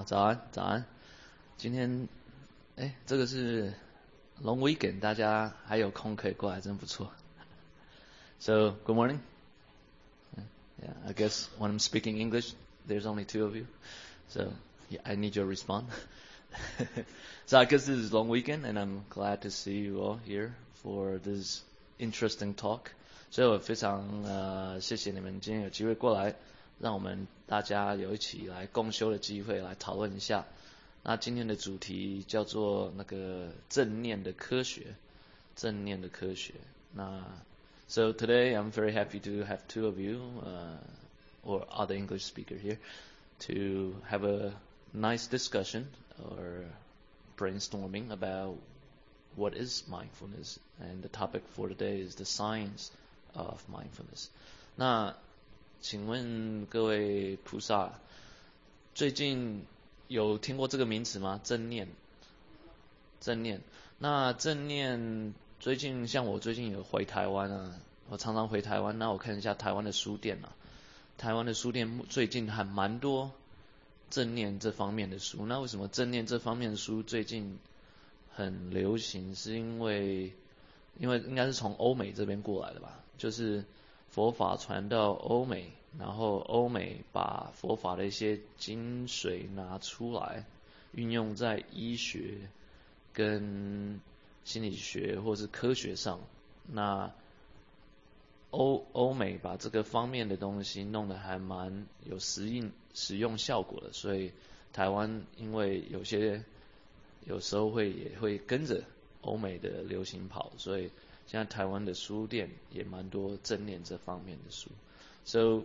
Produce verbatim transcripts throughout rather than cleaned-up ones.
早安，早安。今天，哎，这个是 long weekend，大家还有空可以过来，真不错。So, good morning. Yeah, I guess when I'm speaking English, there's only two of you. So, yeah, I need your response. So I guess this is long weekend, and I'm glad to see you all here for this interesting talk. 所以我非常呃谢谢你们今天有机会过来，让我们大家有一起来共修的机会来讨论一下。那今天的主题叫做那个正念的科学，正念的科学。那 So today I'm very happy to have two of you uh, or other English speaker here to have a nice discussion or brainstorming about what is mindfulness, and the topic for today is the science of mindfulness. 那请问各位菩萨，最近有听过这个名词吗？正念，正念。那正念最近像我最近有回台湾啊，我常常回台湾，那我看一下台湾的书店啊，台湾的书店最近还蛮多正念这方面的书。那为什么正念这方面的书最近很流行？是因为因为应该是从欧美这边过来的吧，就是佛法传到欧美，然后欧美把佛法的一些精髓拿出来，运用在医学跟心理学或是科学上。那欧欧美把这个方面的东西弄得还蛮有实用实用效果的，所以台湾因为有些有时候会也会跟着欧美的流行跑，所以现在台湾的书店也蛮多正念这方面的书。So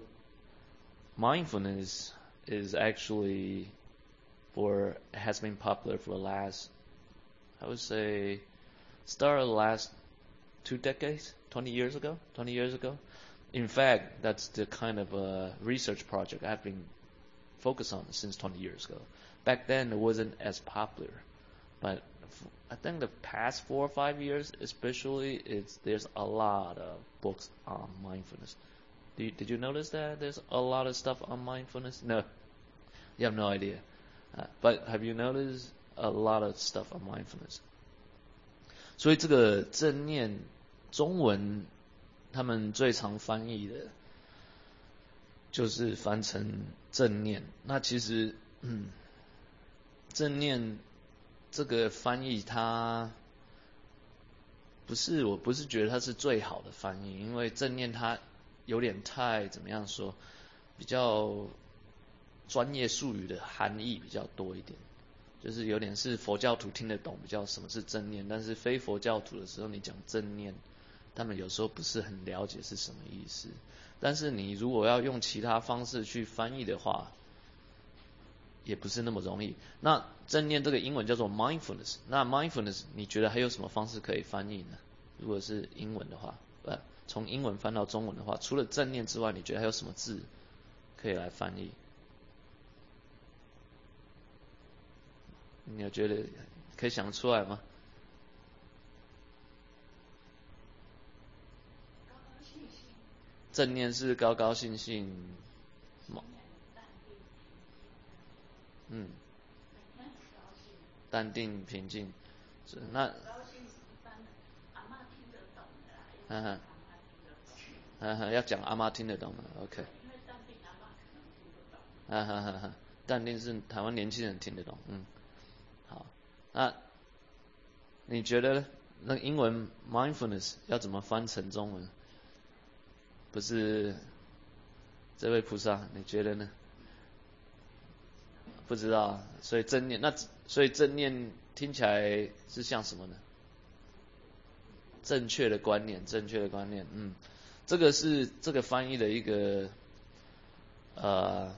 mindfulness is actually for has been popular for the last, I would say, started the last two decades, twenty years ago, twenty years ago. In fact, that's the kind of uh, research project I've been focused on since twenty years ago. Back then, it wasn't as popular, but I think the past four or five years, especially, it's there's a lot of books on mindfulness. Did you, did you notice that there's a lot of stuff on mindfulness? No, you have no idea. Uh, but have you noticed a lot of stuff on mindfulness? 所以这个正念中文他们最常翻译的就是翻成正念。那其实嗯正念这个翻译它不是，我不是觉得它是最好的翻译，因为正念它有点太怎么样说，比较专业术语的含义比较多一点，就是有点是佛教徒听得懂比较什么是正念，但是非佛教徒的时候你讲正念，他们有时候不是很了解是什么意思。但是你如果要用其他方式去翻译的话，也不是那么容易。那正念这个英文叫做 mindfulness， 那 mindfulness 你觉得还有什么方式可以翻译呢？如果是英文的话，呃，从英文翻到中文的话，除了正念之外，你觉得还有什么字可以来翻译？你有觉得可以想出来吗？正念是高高兴兴，嗯，淡定平静，是那，嗯哼，嗯哼，要讲阿妈听得懂的 ，OK。嗯哼哼哼，淡定是台湾年轻人听得懂，嗯，好，那你觉得那英文 mindfulness 要怎么翻成中文？不是，这位菩萨，你觉得呢？不知道，所以正念，那所以正念听起来是像什么呢？正确的观念，正确的观念，嗯，这个是这个翻译的一个，呃，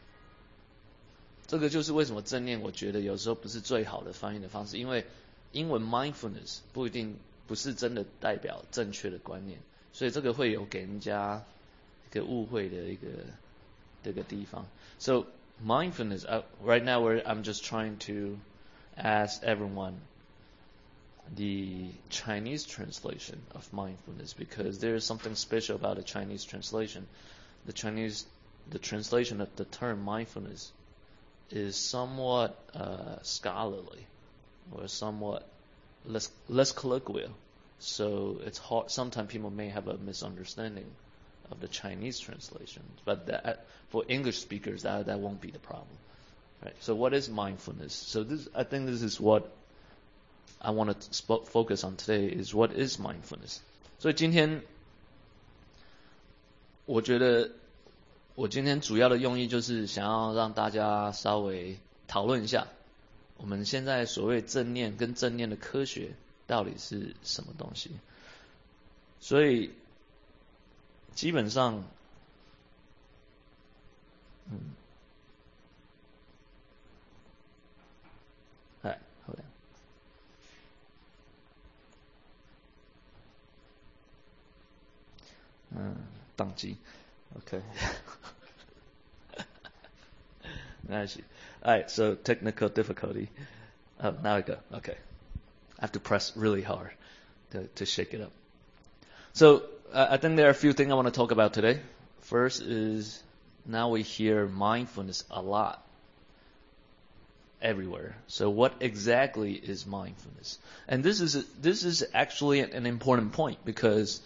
这个就是为什么正念我觉得有时候不是最好的翻译的方式，因为英文 mindfulness 不一定不是真的代表正确的观念，所以这个会有给人家一个误会的一个这个地方。So mindfulness, uh, right now we're, I'm just trying to ask everyone the Chinese translation of mindfulness, because there is something special about the Chinese translation. The Chinese, the translation of the term mindfulness is somewhat uh, scholarly or somewhat less less colloquial. So it's hard. Sometimes people may have a misunderstanding of the Chinese translation, but that, for English speakers, that that won't be the problem, right? So what is mindfulness? So this, I think, this is what I want to sp- focus on today. Is what is mindfulness? 所以今天，我觉得我今天主要的用意就是想要让大家稍微讨论一下，我们现在所谓正念跟正念的科学到底是什么东西。所以基本上，嗯，哎，好的，嗯，宕机 ，OK， 没关系。Alright, so technical difficulty. Oh, now I go. Okay, I have to press really hard to to shake it up. So uh, I think there are a few things I want to talk about today. First is now we hear mindfulness a lot everywhere. So what exactly is mindfulness? And this is this is actually an important point because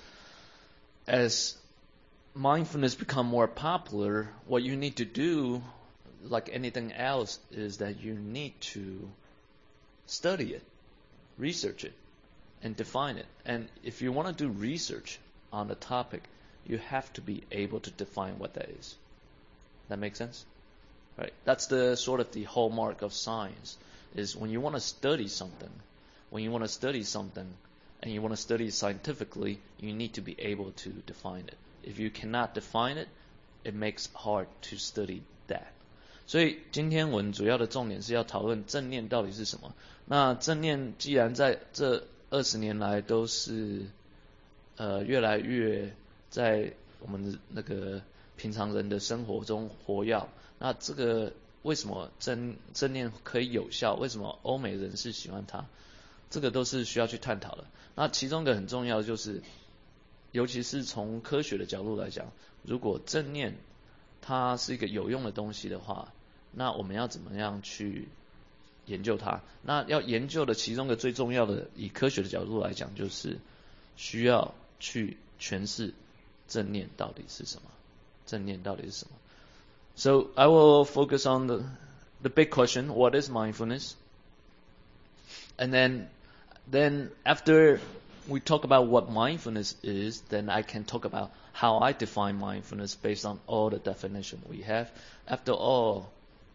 as mindfulness become more popular, what you need to do, like anything else, is that you need to study it, research it, and define it. And if you want to do research on the topic, you have to be able to define what that is. That makes sense? Right? That's the sort of the hallmark of science, is when you want to study something, when you want to study something, and you want to study it scientifically, you need to be able to define it. If you cannot define it, it makes hard to study that. 所以今天我们主要的重点是要讨论正念到底是什么。那正念既然在这二十年来都是呃越来越在我们的那个平常人的生活中活跃，那这个为什么正正念可以有效？为什么欧美人士喜欢它？这个都是需要去探讨的。那其中一个很重要的就是，尤其是从科学的角度来讲，如果正念它是一个有用的东西的话，那我们要怎么样去研究它？那要研究的其中一个最重要的，以科学的角度来讲，就是需要去诠释正念到底是什么。正念到底是什么？ So I will focus on the the big question: what is mindfulness? And then then after we talk about what mindfulness is, then I can talk about how I define mindfulness based on all the definition we have. After all,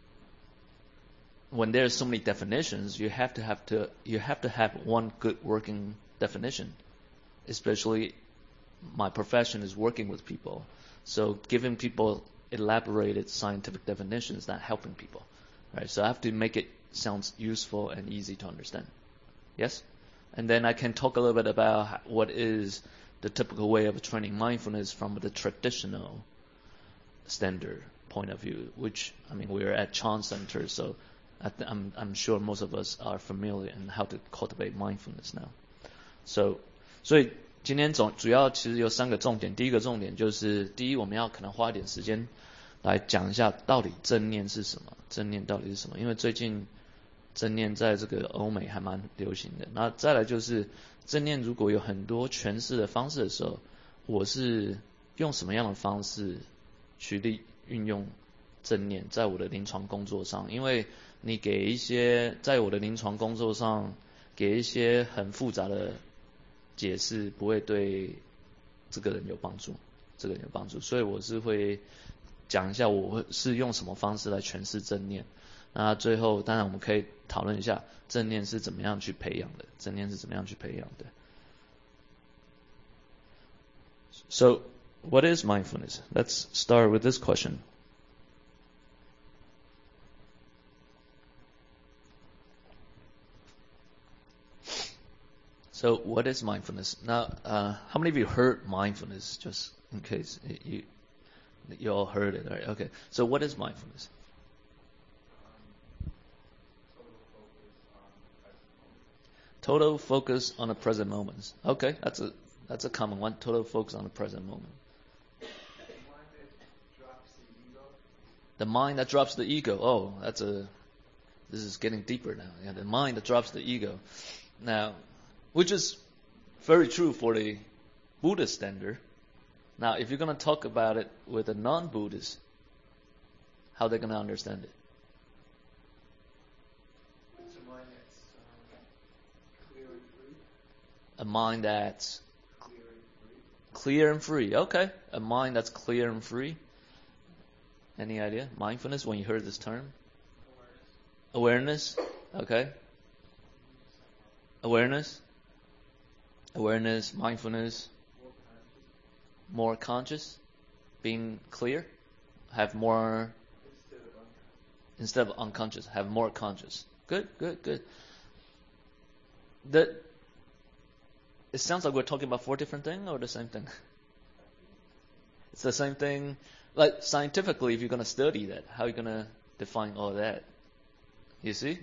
when there's so many definitions, you have to have to you have to have one good working definition. Especially, my profession is working with people, so giving people elaborated scientific definitions is not helping people, right? So I have to make it sound useful and easy to understand. Yes, and then I can talk a little bit about what is the typical way of training mindfulness from the traditional standard point of view, which, I mean, we're at Chan Center, so I th- I'm, I'm sure most of us are familiar in how to cultivate mindfulness now. So, 所以今天总主要其实有三个重点。第一个重点就是，第一，我们要可能花一点时间来讲一下到底正念是什么，正念到底是什么？因为最近正念在这个欧美还蛮流行的。那再来就是正念如果有很多诠释的方式的时候，我是用什么样的方式去利运用正念在我的临床工作上？因为你给一些在我的临床工作上给一些很复杂的解释，不会对这个人有帮助，这个人有帮助，所以我是会讲一下我是用什么方式来诠释正念。那最后当然我们可以讨论一下正念是怎么样去培养的，正念是怎么样去培养的。So, what is mindfulness? Let's start with this question. So, what is mindfulness? Now, uh, how many of you heard mindfulness? Just in case you you all heard it, right? Okay. So, what is mindfulness? Total focus on the present moment. Okay, that's a that's a common one. Total focus on the present moment. The mind that drops the ego. Oh, that's a, this is getting deeper now. Yeah, the mind that drops the ego. Now, which is very true for the Buddhist standard. Now, if you're going to talk about it with a non-Buddhist, how are they going to understand it? It's a mind that's um, clear and free. A mind that's Clear and free. clear and free. Okay. A mind that's clear and free. Any idea? Mindfulness, when you heard this term? Awareness. Awareness. Okay. Awareness. Awareness, mindfulness. More conscious. More conscious. Being clear. Have more, Instead of unconscious. instead of unconscious, have more conscious. Good, good, good. The, it sounds like we're talking about four different things or the same thing? It's the same thing. Like scientifically, if you're going to study that, how are you going to define all that? You see?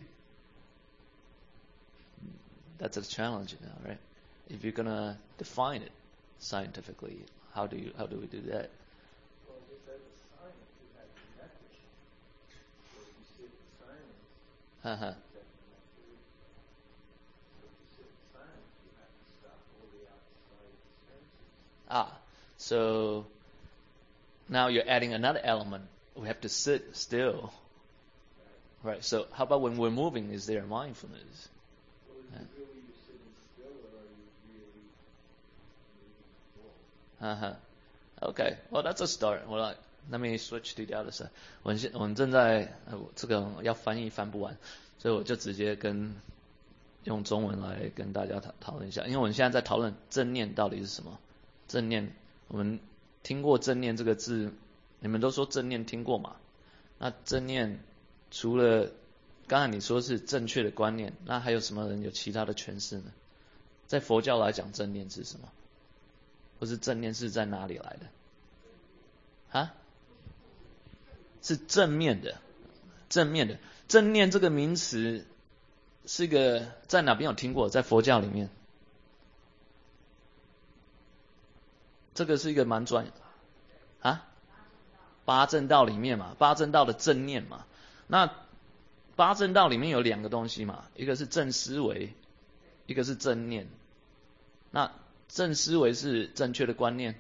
That's a challenge now, right? If you're going to define it scientifically, how do you how do we do that? Well, just as a science, you have to method. So if you sit in silence, Uh-huh. that's an activity. So if you sit in silence, you have to stop all the outside senses. Ah, so now you're adding another element. We have to sit still. Right. So how about when we're moving, is there mindfulness? Well, is it really you're sitting still, or are you really moving forward? Uh-huh. Okay. Well, that's a start. Well, I- let me switch to the other side. 我们现我们正在呃这个要翻译翻不完，所以我就直接跟用中文来跟大家讨讨论一下。因为我们现在在讨论正念到底是什么。正念，我们听过正念这个字，你们都说正念听过嘛？那正念除了刚才你说是正确的观念，那还有什么人有其他的诠释呢？在佛教来讲，正念是什么？或是正念是在哪里来的？啊？是正面的，正面的。正念这个名词是一个在哪边有听过？在佛教里面，这个是一个蛮专啊，八正道里面嘛，八正道的正念嘛。那八正道里面有两个东西嘛，一个是正思维，一个是正念。那正思维是正确的观念，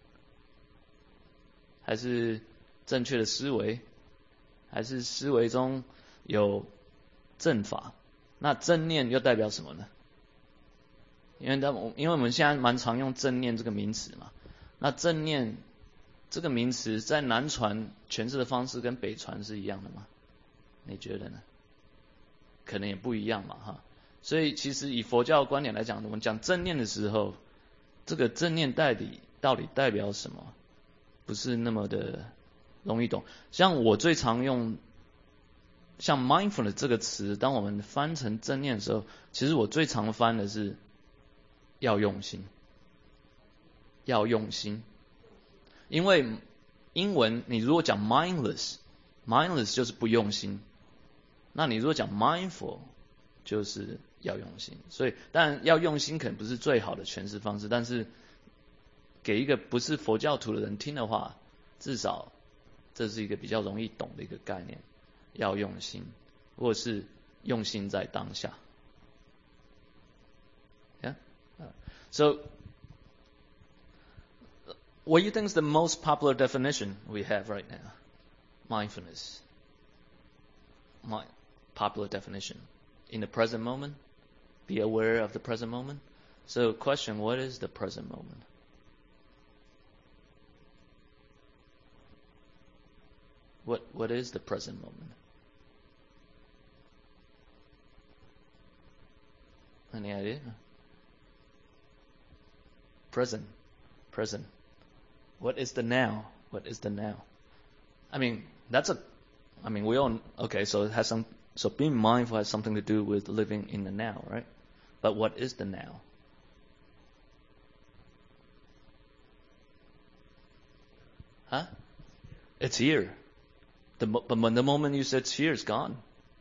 还是正确的思维，还是思维中有正法？那正念又代表什么呢？因为我因为我们现在蛮常用正念这个名词嘛，那正念这个名词在南传诠释的方式跟北传是一样的吗？你觉得呢？可能也不一样嘛，哈。所以其实以佛教的观点来讲，我们讲正念的时候，这个正念到底到底代表什么，不是那么的容易懂。像我最常用像 mindfulness 这个词，当我们翻成正念的时候，其实我最常翻的是要用心，要用心。因为英文你如果讲 mindless，mindless 就是不用心。那你如果讲 mindful， 就是要用心。所以当然要用心可能不是最好的诠释方式，但是给一个不是佛教徒的人听的话，至少这是一个比较容易懂的一个概念。要用心，或者是用心在当下。Yeah? So, what do you think is the most popular definition we have right now? Mindfulness. My popular definition. In the present moment, be aware of the present moment. So, question, what is the present moment? What what is the present moment? Any idea? Present. Present. What is the now? What is the now? I mean, that's a, I mean, we all, okay, so it has some, so being mindful has something to do with living in the now, right? But what is the now? Huh? It's here. The, but when the moment you said it's here, it's gone.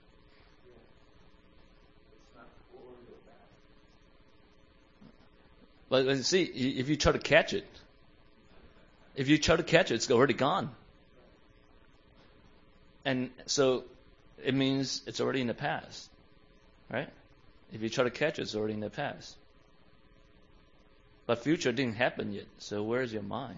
But see, if you try to catch it, if you try to catch it, it's already gone. And so it means it's already in the past, right? If you try to catch it, it's already in the past. But future didn't happen yet, so where's your mind?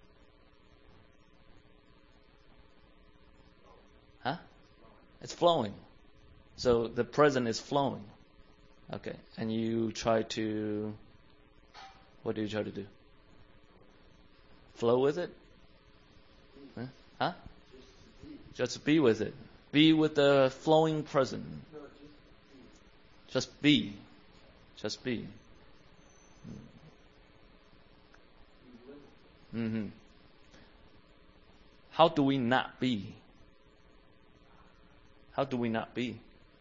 Huh? It's flowing. So the present is flowing. Okay, and you try to, what do you try to do? Flow with it? Huh? Huh? Just be with it. Be with the flowing present. Just be. Just be. Mm-hmm. How do we not be? How do we not be?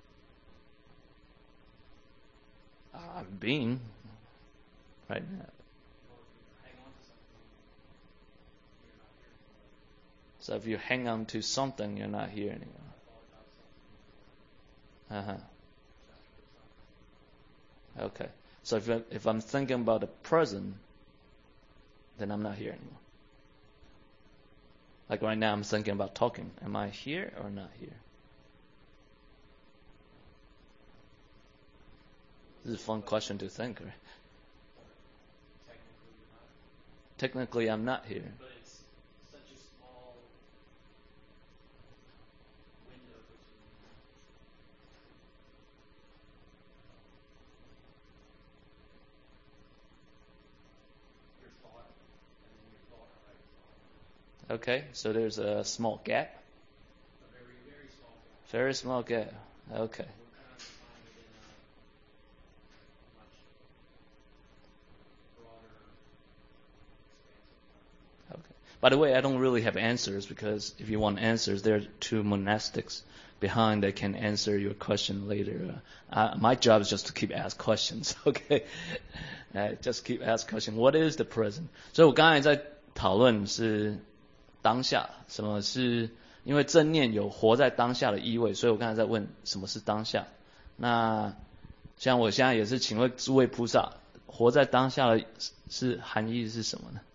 I'm being right now. So if you hang on to something, you're not here anymore. Uh-huh. Okay. So if, if I'm thinking about the present, then I'm not here anymore. Like right now I'm thinking about talking. Am I here or not here? This is a fun question to think, right? Technically I'm not here. But it's such a small window between your thought and then your thought right thought. Okay, so there's a small gap. A very, very small gap. Very small gap. Okay. We're kind of defining it in a much broader, expansive term. Okay. By the way, I don't really have answers because if you want answers, there are two monastics behind that can answer your question later. Uh, my job is just to keep ask questions. Okay, uh, just keep ask questions. What is the present? 所以我刚才在讨论是当下，什么是因为正念有活在当下的意味，所以我刚才在问什么是当下。那像我现在也是请问诸位菩萨，活在当下的是含义是什么呢？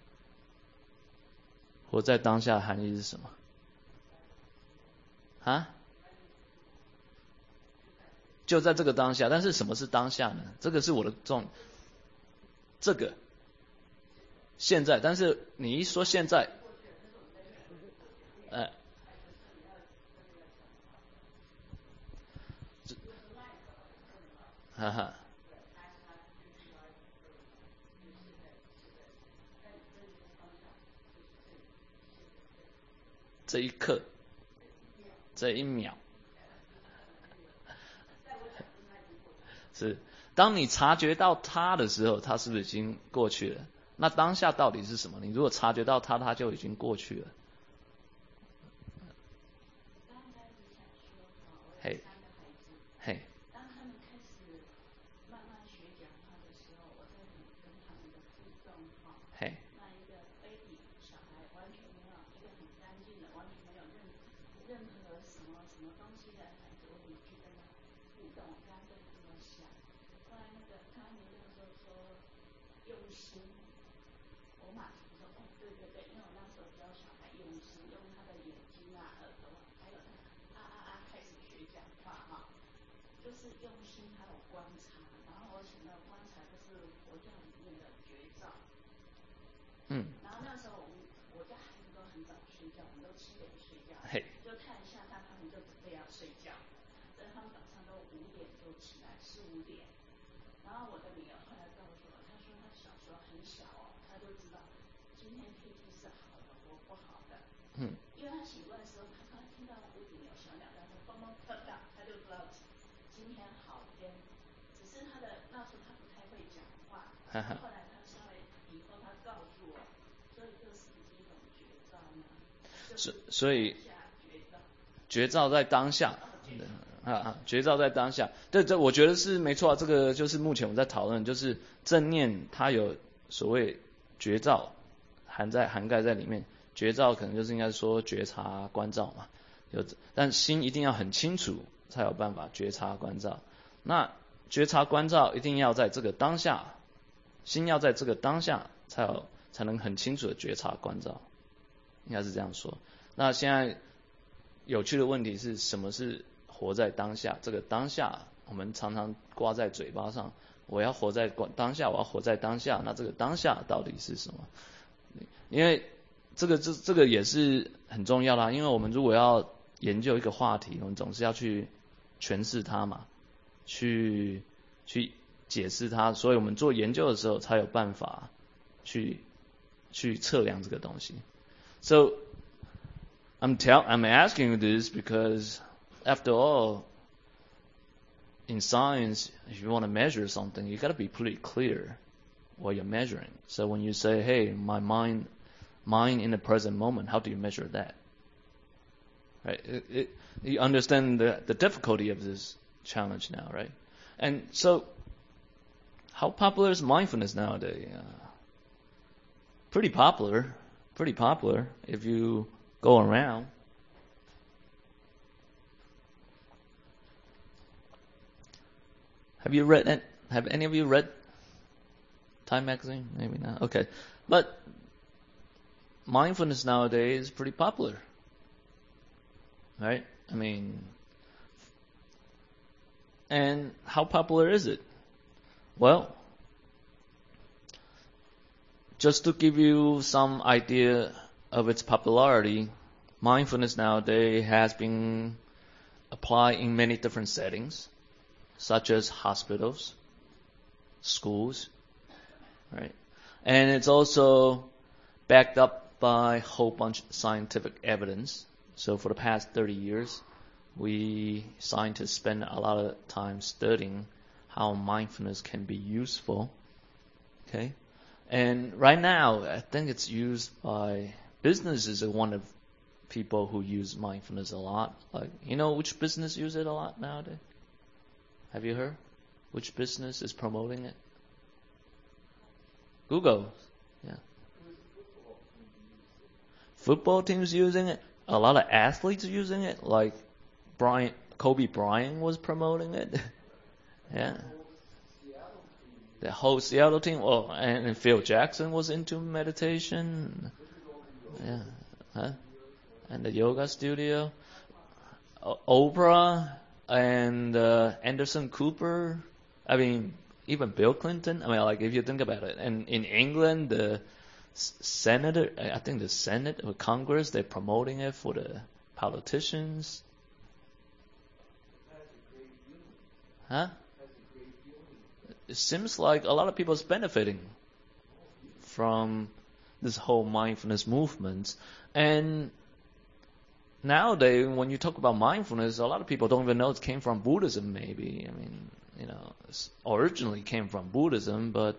活在当下的含义是什么？啊？就在这个当下，但是什么是当下呢？这个是我的重，这个现在，但是你一说现在，呃，哈哈，这一刻，这一秒。是，当你察觉到它的时候，它是不是已经过去了？那当下到底是什么？你如果察觉到它，它就已经过去了。嘿，嘿， 当他们开始慢慢学讲话的时候，我在跟他们的互动哈。 嘿， 那一个 baby 小孩完全没有一个很干净的，完全没有任任何什么什么东西的孩子，我怎么去跟他互动？刚刚就这么想。后来那个他们就说说用心，我马上说哦，对对对，因为我那时候教小孩用心，用他的眼睛啊、耳朵，还有啊啊啊开始学讲话哈。就是用心，还有观察，然后我想到观察就是佛教里面的觉照。 嗯。 然后那时候我们我家孩子都很早睡觉，我们都七点睡觉， 嘿， 就看一下他，他们就准备要睡觉，所以他们早上都五点就起来，四五点。然后我的女儿后来告诉我，她说她小时候很小哦，她就知道今天天气是好的或不好的。 嗯。 因为她醒过来的时候，她刚听到屋顶有小鸟在说蹦蹦跳跳，她就知道今天好天，只是他的那时候他不太会讲话，后来他稍微以后他告诉我，所以这是不是一种觉照呢？ 所所以觉照， 觉照在当下，啊啊，觉照在当下，对，这我觉得是没错，这个就是目前我们在讨论，就是正念它有所谓觉照含在涵盖在里面，觉照可能就是应该说觉察观照嘛，有，但心一定要很清楚。才有办法觉察观照，那觉察观照一定要在这个当下，心要在这个当下才有才能很清楚的觉察观照，应该是这样说。那现在有趣的问题是什么是活在当下？这个当下我们常常挂在嘴巴上，我要活在当下，我要活在当下。那这个当下到底是什么？因为这个这这个也是很重要啦，因为我们如果要研究一个话题，我们总是要去诠释它嘛，去去解释它，所以我们做研究的时候才有办法去去测量这个东西。So I'm tell I'm asking you this because after all, in science, if you want to measure something, you got to be pretty clear what you're measuring. So when you say, "Hey, my mind, mind in the present moment," how do you measure that? Right? It, it, you understand the the difficulty of this challenge now, right? And so, how popular is mindfulness nowadays? Uh, pretty popular, pretty popular. If you go around. Have you read it? Have any of you read Time magazine? Maybe not. Okay. But mindfulness nowadays is pretty popular. Right? I mean, and how popular is it? Well, just to give you some idea of its popularity, mindfulness nowadays has been applied in many different settings, such as hospitals, schools, right? And it's also backed up by a whole bunch of scientific evidence. So for the past thirty years, we scientists spend a lot of time studying how mindfulness can be useful, okay? And right now, I think it's used by businesses are one of people who use mindfulness a lot. Like, you know which business use it a lot nowadays? Have you heard? Which business is promoting it? Google. Yeah. Football teams using it. A lot of athletes using it. Like Bryant, Kobe Bryant was promoting it. Yeah. The whole Seattle team. Oh, and, and Phil Jackson was into meditation. Yeah. Huh? And the yoga studio. O- Oprah and uh, Anderson Cooper. I mean, even Bill Clinton. I mean, like if you think about it. And in England, the senator, I think the Senate or Congress, they're promoting it for the politicians. Huh? It seems like a lot of people is benefiting from this whole mindfulness movement. And nowadays, when you talk about mindfulness, a lot of people don't even know it came from Buddhism, maybe. I mean, you know, it originally came from Buddhism, but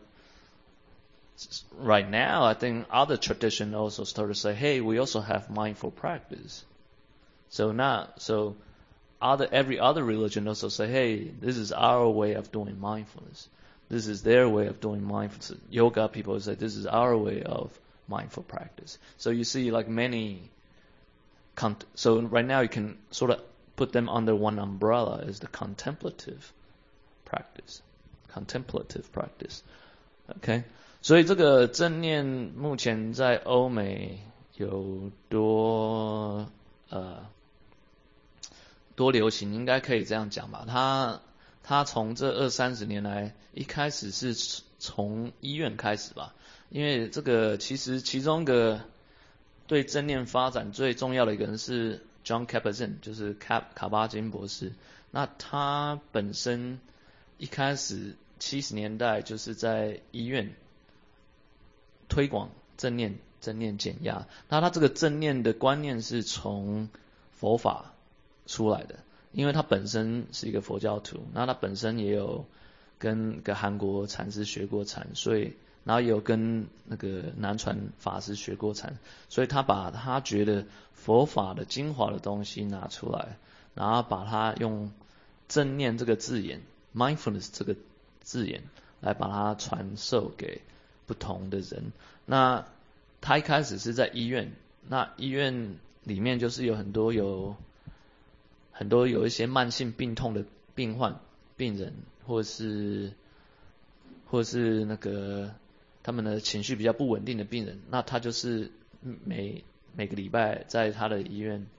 right now, I think other traditions also start to say, hey, we also have mindful practice. So now, so other every other religion also say, hey, this is our way of doing mindfulness. This is their way of doing mindfulness. Yoga people say, this is our way of mindful practice. So you see, like many, cont- so right now you can sort of put them under one umbrella as the contemplative practice. Contemplative practice. Okay? 所以这个正念目前在欧美有多呃多流行，应该可以这样讲吧。它它从这二三十年来，一开始是从医院开始吧，因为这个其实其中一个对正念发展最重要的一个人是 John Kabat-Zinn， 就是卡卡巴金博士。那他本身一开始七十年代就是在医院推广正念正念减压。那他这个正念的观念是从佛法出来的，因为他本身是一个佛教徒，那他本身也有跟个韩国禅师学过禅，所以然后也有跟那个南传法师学过禅，所以他把他觉得佛法的精华的东西拿出来，然后把它用正念这个字眼 mindfulness 这个字眼来把它传授给不同的人。那他一开始是在医院，那医院里面就是有很多有很多有一些慢性病痛的病患病人，或是或是那个他们的情绪比较不稳定的病人，那他就是每每个礼拜在他的医院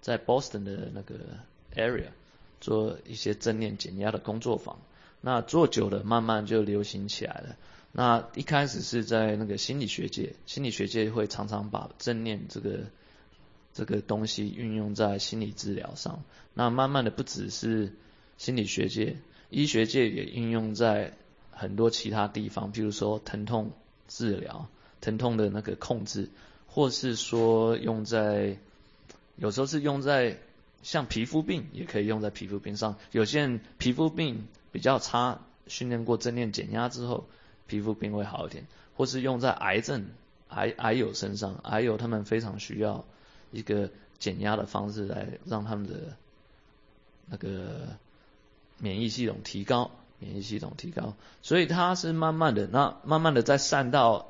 在 Boston 的那个 area 做一些正念减压的工作坊。那做久了，慢慢就流行起来了。那一开始是在那个心理学界，心理学界会常常把正念这个这个东西运用在心理治疗上。那慢慢的不只是心理学界，医学界也应用在很多其他地方，譬如说疼痛治疗、疼痛的那个控制，或是说用在，有时候是用在像皮肤病，也可以用在皮肤病上。有些人皮肤病比较差，训练过正念减压之后，皮肤病会好一点，或是用在癌症、癌癌友身上，癌友他们非常需要一个减压的方式来让他们的那个免疫系统提高，免疫系统提高，所以它是慢慢的，那慢慢的再散到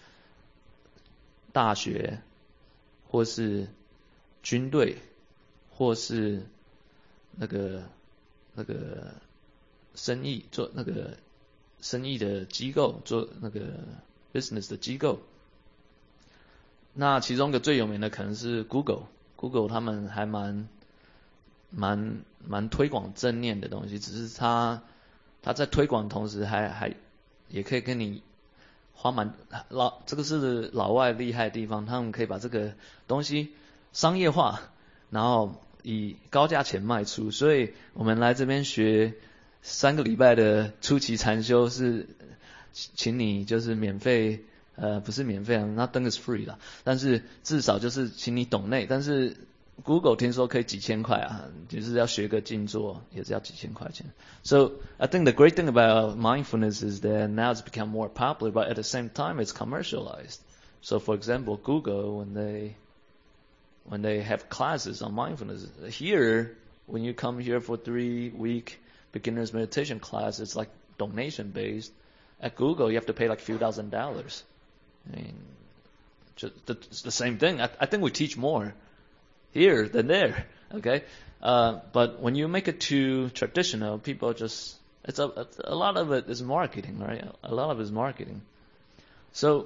大学，或是军队，或是那个那个生意做那个生意的机构，做那个 business 的机构。那其中一个最有名的可能是 Google，Google 他们还蛮蛮蛮推广正念的东西，只是他他在推广的同时还还也可以跟你花蛮老，这个是老外厉害的地方，他们可以把这个东西商业化，然后以高价钱卖出。所以我们来这边学三个礼拜的初期禅修是请你就是免费，呃不是免费啊 ，nothing is free 啦，但是至少就是请你懂内，但是 Google 听说可以几千块啊，就是要学个静坐也是要几千块钱。So I think the great thing about mindfulness is that now it's become more popular, but at the same time it's commercialized. So for example, Google when they when they have classes on mindfulness here, when you come here for three week beginner's meditation class, it's like donation based. At Google, you have to pay like a few thousand dollars. I mean, just the, it's the same thing. I, I think we teach more here than there, okay? Uh, but when you make it too traditional, people just, it's a, it's a lot of it is marketing, right? A lot of it is marketing. So,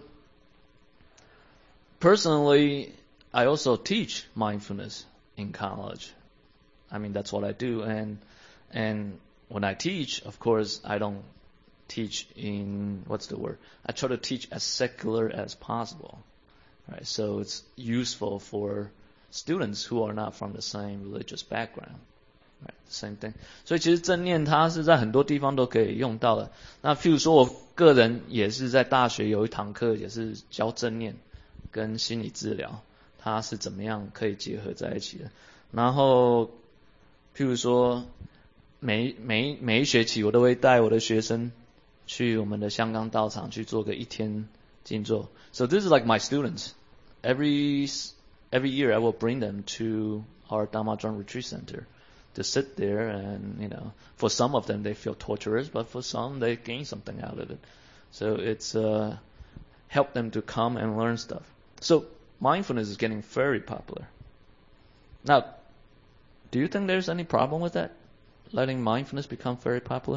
personally, I also teach mindfulness in college. I mean, that's what I do. And, and when I teach, of course, I don't teach in, what's the word? I try to teach as secular as possible, right? So it's useful for students who are not from the same religious background, right? Same thing. 所以其实正念它是在很多地方都可以用到的。那譬如说我个人也是在大学有一堂课也是教正念跟心理治疗，它是怎么样可以结合在一起的。然后譬如说每每每一学期我都会带我的学生去我们的香港道场去做个一天静坐。So this is like my students. Every Every year I will bring them to our Dhammadron retreat center to sit there and, you know, for some of them they feel torturous, but for some they gain something out of it. So it's uh, help them to come and learn stuff. So mindfulness is getting very popular. Now, do you think there's any problem with that? Letting mindfulness become very popular?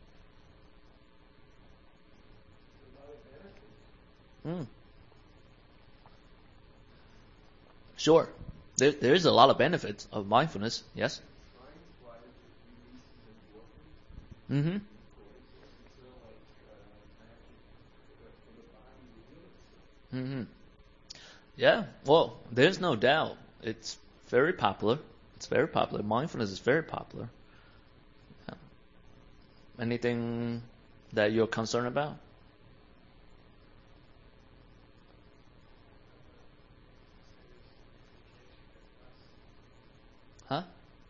Hmm. Sure. There, there is a lot of benefits of mindfulness, yes? Mm-hmm. Mm-hmm. Yeah, well, there's no doubt. It's very popular. It's very popular. Mindfulness is very popular. Yeah. Anything that you're concerned about? Huh?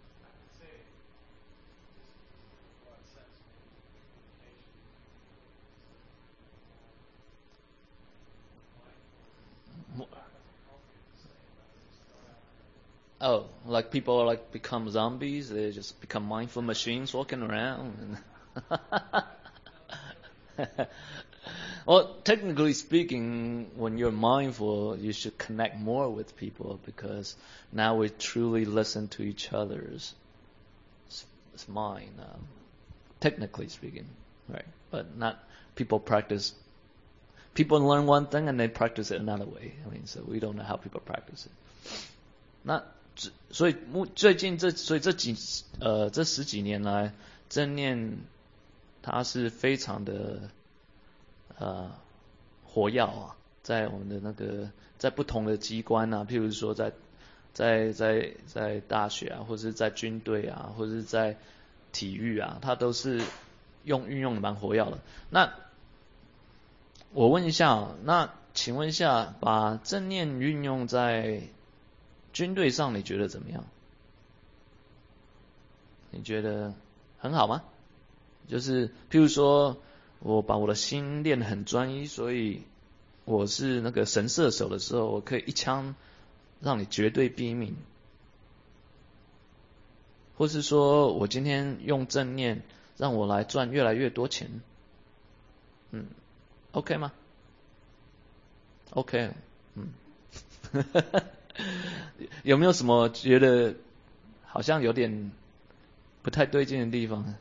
Oh, like people are like become zombies? They just become mindful machines walking around? Well, technically speaking, when you're mindful, you should connect more with people because now we truly listen to each other's mind. Um, technically speaking, right? But not people practice. People learn one thing and they practice it another way. I mean, so we don't know how people practice it. 那所以目最近这所以这几呃这十几年来，正念它是非常的呃活跃啊，在我们的那个在不同的机关啊，譬如说在在在在大学啊，或者是在军队啊，或者是在体育啊，它都是用运用的蛮活跃的。那我问一下，那请问一下，把正念运用在军队上，你觉得怎么样？你觉得很好吗？就是譬如说，我把我的心练得很专一，所以我是那个神射手的时候，我可以一枪让你绝对毙命。或是说我今天用正念让我来赚越来越多钱，嗯 ，OK 吗 ？OK， 嗯，有没有什么觉得好像有点不太对劲的地方呢？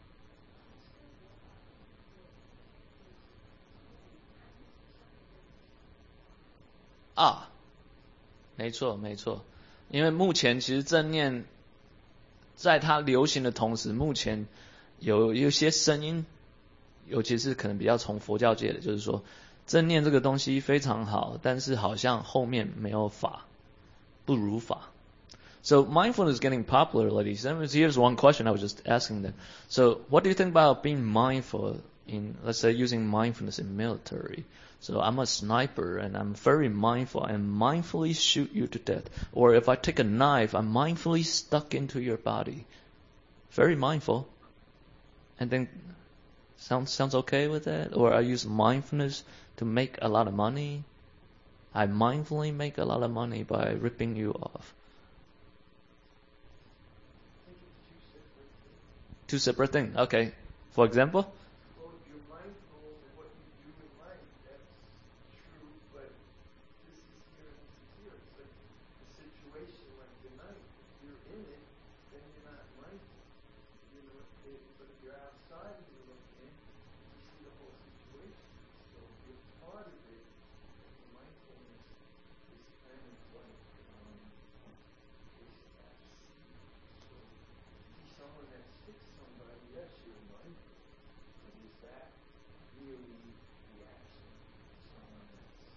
啊，没错没错，因为目前其实正念在它流行的同时，目前有有些声音，尤其是可能比较从佛教界的，就是说正念这个东西非常好，但是好像后面没有法，不如法。So mindfulness is getting popular, ladies. And here's one question I was just asking them. So what do you think about being mindful in, let's say, using mindfulness in military? So I'm a sniper and I'm very mindful and mindfully shoot you to death. Or if I take a knife, I'm mindfully stuck into your body. Very mindful. And then, sounds sounds okay with that? Or I use mindfulness to make a lot of money. I mindfully make a lot of money by ripping you off. Two separate things. Okay. For example? Well, if you're mindful of what you do in life, that's true, but this is here and this is here. It's like a situation like the night. If you're in it, then you're not mindful. You know, it, but if you're outside and you're looking in, you see the whole situation. So if you're part of it, mindfulness is kind of like um, this absence. So if someone that sticks somebody, yes, you're mindful. But is that really the action of someone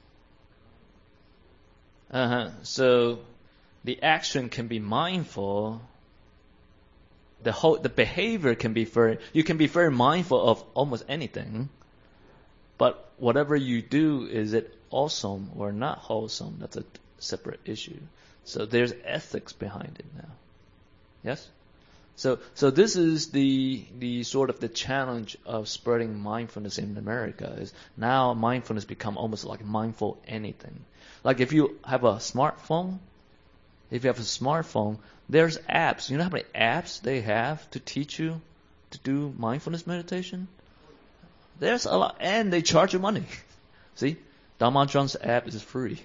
that's kind? Uh-huh. So the action can be mindful. The whole the behavior can be very you can be very mindful of almost anything. But whatever you do, is it awesome or not wholesome? That's a separate issue. So there's ethics behind it now. Yes? So so this is the the sort of the challenge of spreading mindfulness in America is now mindfulness become almost like mindful anything. Like if you have a smartphone, if you have a smartphone, there's apps. You know how many apps they have to teach you to do mindfulness meditation? There's a lot, and they charge you money. See, Dharma John's app is free.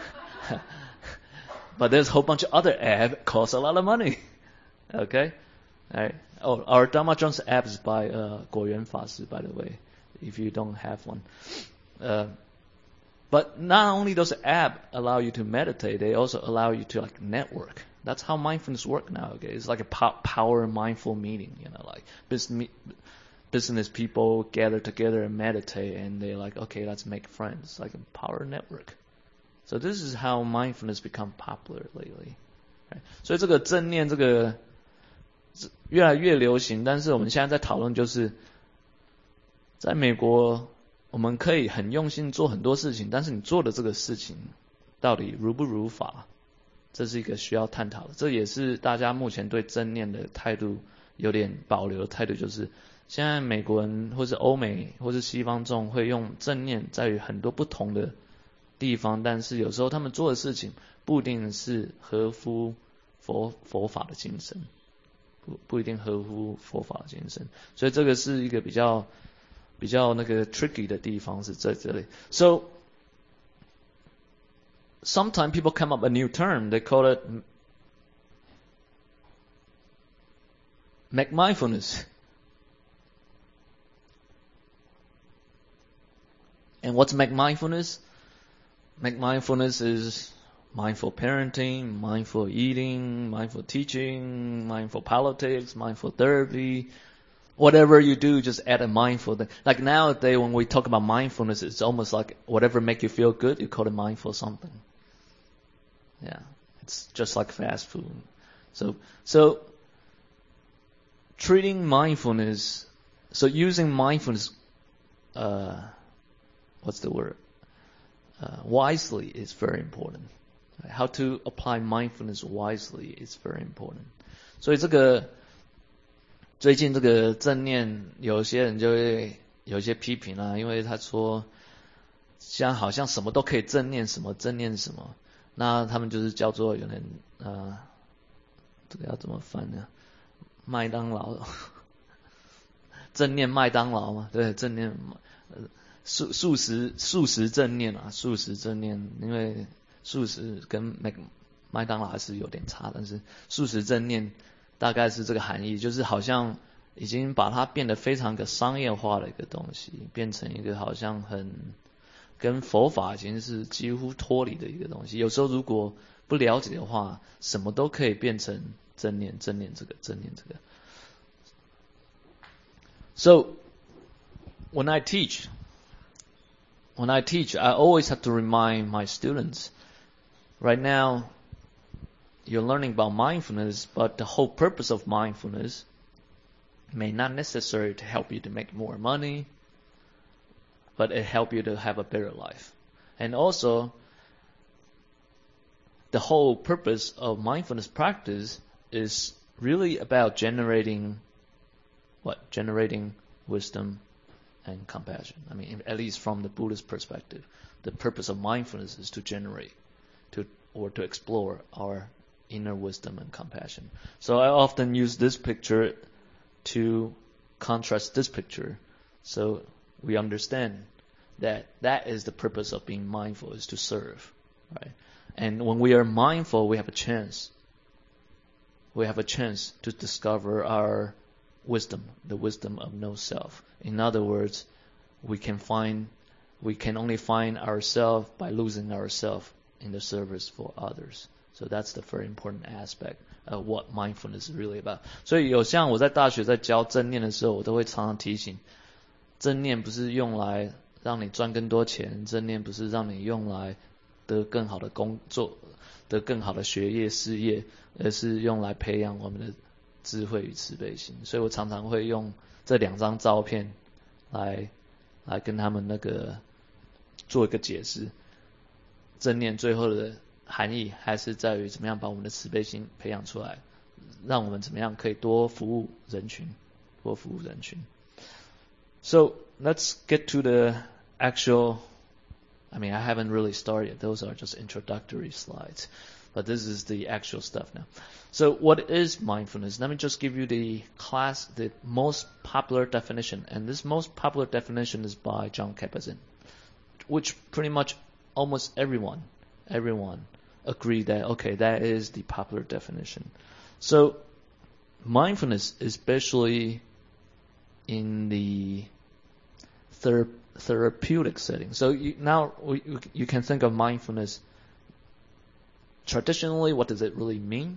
But there's a whole bunch of other apps cost a lot of money. Okay? All right. Oh, our Dharma John's app is by uh, Guo Yuan Fa Si, by the way, if you don't have one. Uh, but not only does the app allow you to meditate, they also allow you to like network. That's how mindfulness works nowadays. It's like a power mindful meeting, you know, like business business people gather together and meditate, and they're like, okay, let's make friends, like a power network. So this is how mindfulness become popular lately. Right? 所以这个正念这个越来越流行，但是我们现在在讨论就是，在美国我们可以很用心做很多事情，但是你做的这个事情到底如不如法，这是一个需要探讨的。这也是大家目前对正念的态度有点保留的态度，就是现在美国人或是欧美或是西方众会用正念在于很多不同的地方，但是有时候他们做的事情不一定是合乎佛佛法的精神，不不一定合乎佛法的精神，所以这个是一个比较比较那个 tricky 的地方是在这里。So sometimes people come up a new term, they call it McMindfulness. And what's McMindfulness? McMindfulness is mindful parenting, mindful eating, mindful teaching, mindful politics, mindful therapy. Whatever you do, just add a mindful thing. Like nowadays, when we talk about mindfulness, it's almost like whatever make you feel good, you call it mindful something. Yeah, it's just like fast food. So, so treating mindfulness, so using mindfulness, uh, what's the word? Uh, wisely is very important. How to apply mindfulness wisely is very important. 所以这个最近这个正念，有些人就会有些批评啊，因为他说，像好像什么都可以正念什么，正念什么，那他们就是叫做有人呃，这个要怎么翻呢？麦当劳，正念麦当劳嘛，对，正念呃素素食素食正念啊，素食正念，因为素食跟麦麦当劳还是有点差，但是素食正念大概是这个含义，就是好像已经把它变得非常个商业化的一个东西，变成一个好像很跟佛法已经是几乎脱离的一个东西。有时候如果不了解的话，什么都可以变成正念，正念这个，正念这个。So when I teach, when I teach, I always have to remind my students. Right now, you're learning about mindfulness, but the whole purpose of mindfulness may not necessarily to help you to make more money, but it help you to have a better life. And also, the whole purpose of mindfulness practice is really about generating what? Generating wisdom and compassion. I mean, at least from the Buddhist perspective, the purpose of mindfulness is to generate, to or to explore our inner wisdom and compassion. So I often use this picture to contrast this picture, so we understand that that is the purpose of being mindful, is to serve, right? And when we are mindful, we have a chance. We have a chance to discover our wisdom, the wisdom of no self. In other words, we can find, we can only find ourselves by losing ourselves in the service for others. So that's the very important aspect of what mindfulness is really about. 所以有像我在大学在教正念的时候，我都会常常提醒，正念不是用来让你赚更多钱，正念不是让你用来得更好的工作，得更好的学业事业，而是用来培养我们的智慧与慈悲心。所以我常常会用这两张照片来来跟他们那个做一个解释。正念最后的含义还是在于怎么样把我们的慈悲心培养出来，让我们怎么样可以多服务人群，多服务人群。So let's get to the actual, I mean, I haven't really started. Those are just introductory slides. But this is the actual stuff now. So what is mindfulness? Let me just give you the class, the most popular definition. And this most popular definition is by Jon Kabat-Zinn, which pretty much almost everyone, everyone agree that, okay, that is the popular definition. So mindfulness, especially in the ther- therapeutic setting. So you, now we, you can think of mindfulness traditionally, what does it really mean?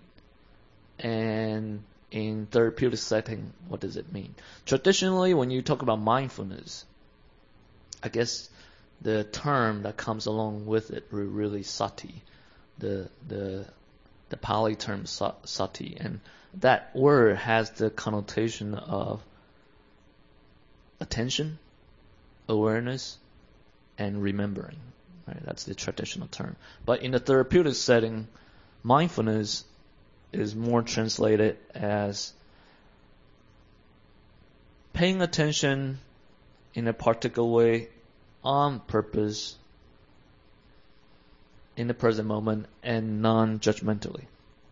And in therapeutic setting, what does it mean? Traditionally, when you talk about mindfulness, I guess the term that comes along with it is really sati, the the the Pali term sati, and that word has the connotation of attention, awareness, and remembering. Right? That's the traditional term. But in the therapeutic setting, mindfulness is more translated as paying attention in a particular way on purpose in the present moment and non-judgmentally.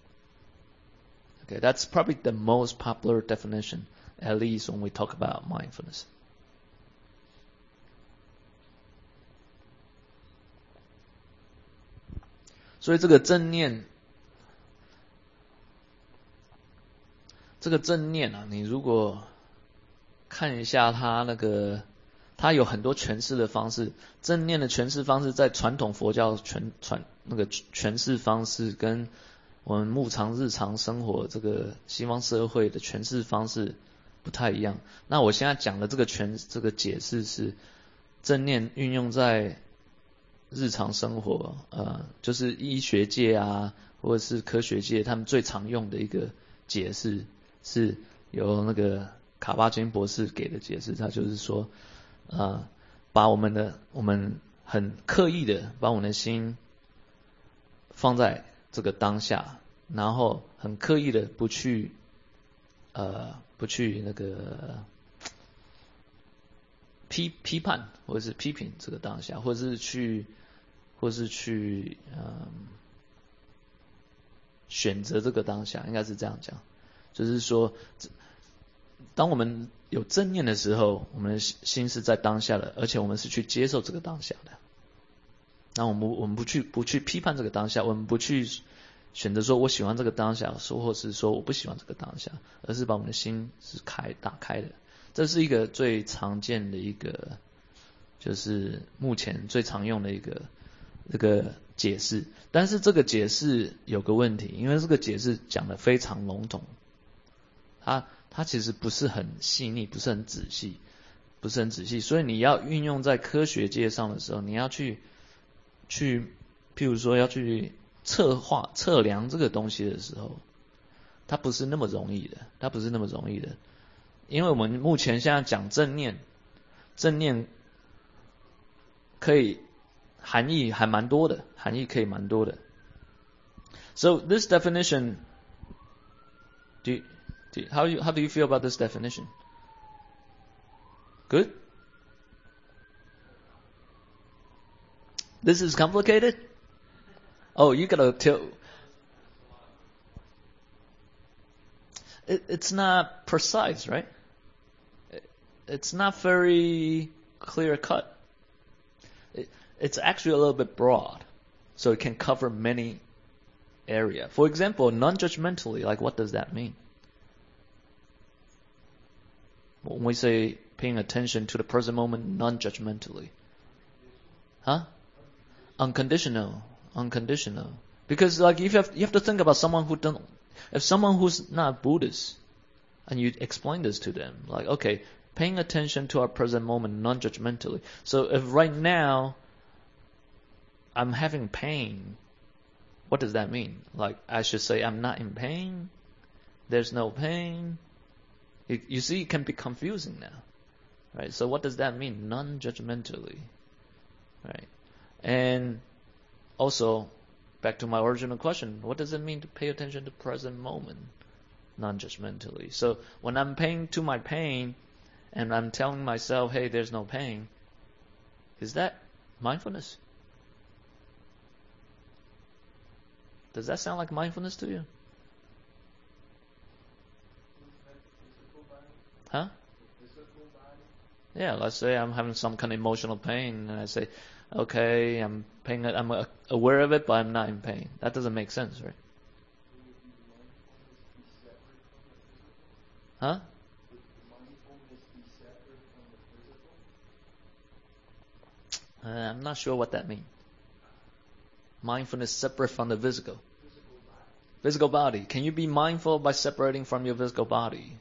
Okay, that's probably the most popular definition, at least when we talk about mindfulness. So 这个正念，这个正念啊，你如果看一下它那个它有很多诠释的方式。正念的诠释方式在传统佛教诠传那个诠释方式跟我们日常日常生活这个西方社会的诠释方式不太一样。那我现在讲的这个诠这个解释是正念运用在日常生活，呃，就是医学界啊，或者是科学界他们最常用的一个解释，是由那个卡巴金博士给的解释。他就是说，呃，把我们的我们很刻意的把我们的心放在这个当下，然后很刻意的不去呃不去那个批批判或者是批评这个当下，或者是去或是去嗯选择这个当下，应该是这样讲，就是说，当我们有正念的时候，我们的心是在当下的，而且我们是去接受这个当下的。那我们我们不去不去批判这个当下，我们不去选择说我喜欢这个当下，说或是说我不喜欢这个当下，而是把我们的心是开打开的。这是一个最常见的一个，就是目前最常用的一个这个解释。但是这个解释有个问题，因为这个解释讲得非常笼统，它它其实不是很细腻，不是很仔细，不是很仔细，所以你要运用在科学界上的时候，你要去去，譬如说要去测画测量这个东西的时候，它不是那么容易的，它不是那么容易的，因为我们目前现在讲正念，正念可以含义还蛮多的，含义可以蛮多的。So this definition, do you, do you, how you how do you feel about this definition? Good? This is complicated? Oh, you gotta tell. It, it's not precise, right? It, it's not very clear cut. It, it's actually a little bit broad, so it can cover many areas. For example, non-judgmentally, like what does that mean? When we say paying attention to the present moment non-judgmentally. Huh? Unconditional. Unconditional. Because like if you have, you have to think about someone who don't, if someone who's not Buddhist, and you explain this to them, like, okay, paying attention to our present moment non-judgmentally. So if right now I'm having pain, what does that mean? Like I should say I'm not in pain, there's no pain. You, you see, it can be confusing now, right? So what does that mean? Non-judgmentally, right? And also, back to my original question, what does it mean to pay attention to present moment non-judgmentally? So when I'm paying to my pain and I'm telling myself, hey, there's no pain, is that mindfulness? Does that sound like mindfulness to you? Huh? Yeah, let's say I'm having some kind of emotional pain and I say, okay, I'm paying it, I'm aware of it, but I'm not in pain. That doesn't make sense, right? Huh? Uh, I'm not sure what that means. Mindfulness separate from the physical. Physical body. Can you be mindful by separating from your physical body?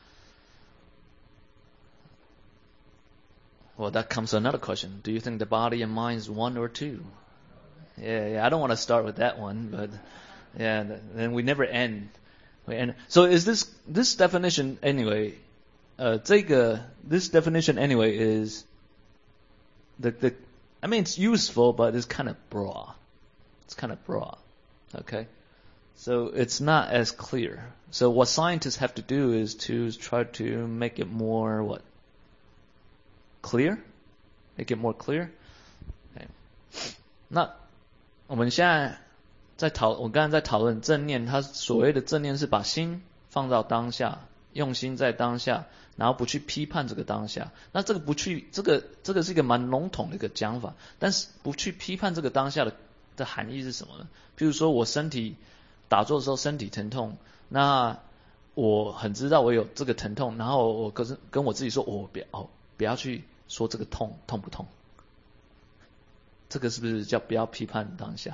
Well, that comes to another question. Do you think the body and mind is one or two? Yeah, yeah. I don't want to start with that one, but yeah, then we never end. We end. So is this this definition anyway? Uh, 这个 this definition anyway is the the. I mean, it's useful, but it's kind of broad. It's kind of broad. Okay, so it's not as clear. So what scientists have to do is to try to make it more what. Clear? Make it more clear? Okay. 那我们现在在讨，我刚才在讨论正念，它所谓的正念是把心放到当下，用心在当下，然后不去批判这个当下。那这个不去，这个这个是一个蛮笼统的一个讲法，但是不去批判这个当下的的含义是什么呢？譬如说我身体打坐的时候身体疼痛，那我很知道我有这个疼痛，然后我可是跟我自己说，我不要哦。不要去说这个痛痛不痛？这个是不是叫不要批判当下？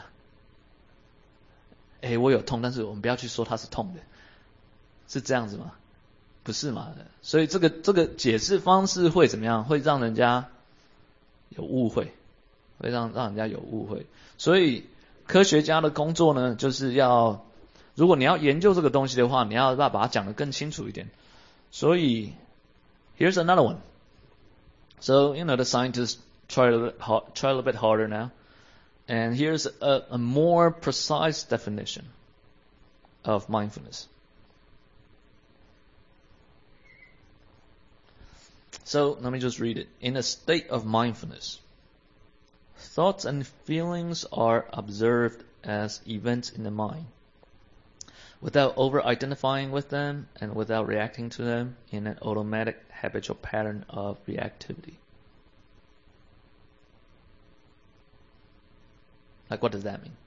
哎，我有痛，但是我们不要去说它是痛的，是这样子吗？不是嘛？所以这个这个解释方式会怎么样？会让人家有误会，会让让人家有误会。所以科学家的工作呢，就是要，如果你要研究这个东西的话，你要把把它讲得更清楚一点。所以 here's another one. So you know the scientists try a little hard, try a little bit harder now, and here's a, a more precise definition of mindfulness. So let me just read it. In a state of mindfulness, thoughts and feelings are observed as events in the mind, without over-identifying with them and without reacting to them in an automatic habitual pattern of reactivity. Like, what does that mean?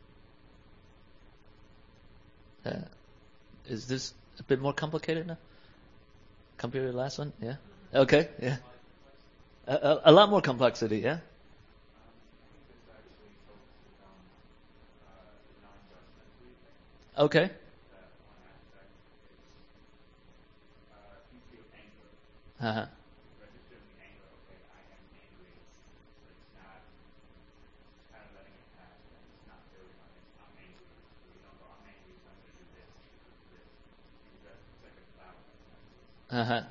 Uh, is this a bit more complicated now? Compared to the last one? Yeah? Okay, yeah. A, a, a lot more complexity, yeah? Okay. Uh-huh. Uh-huh.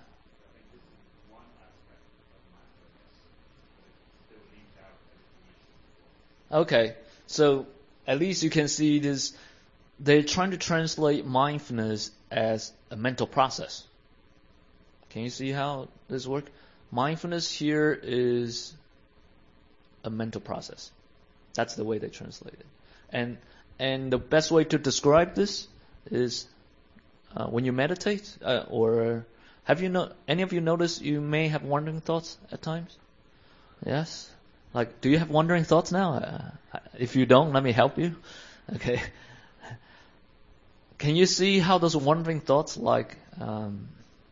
Okay, so at least you can see this. They're trying to translate mindfulness as a mental process. Can you see how this works? Mindfulness here is a mental process. That's the way they translate it. And and the best way to describe this is uh, when you meditate, uh, or have you no, any of you noticed you may have wandering thoughts at times? Yes? Like, do you have wandering thoughts now? Uh, if you don't, let me help you. Okay. Can you see how those wandering thoughts, like, um,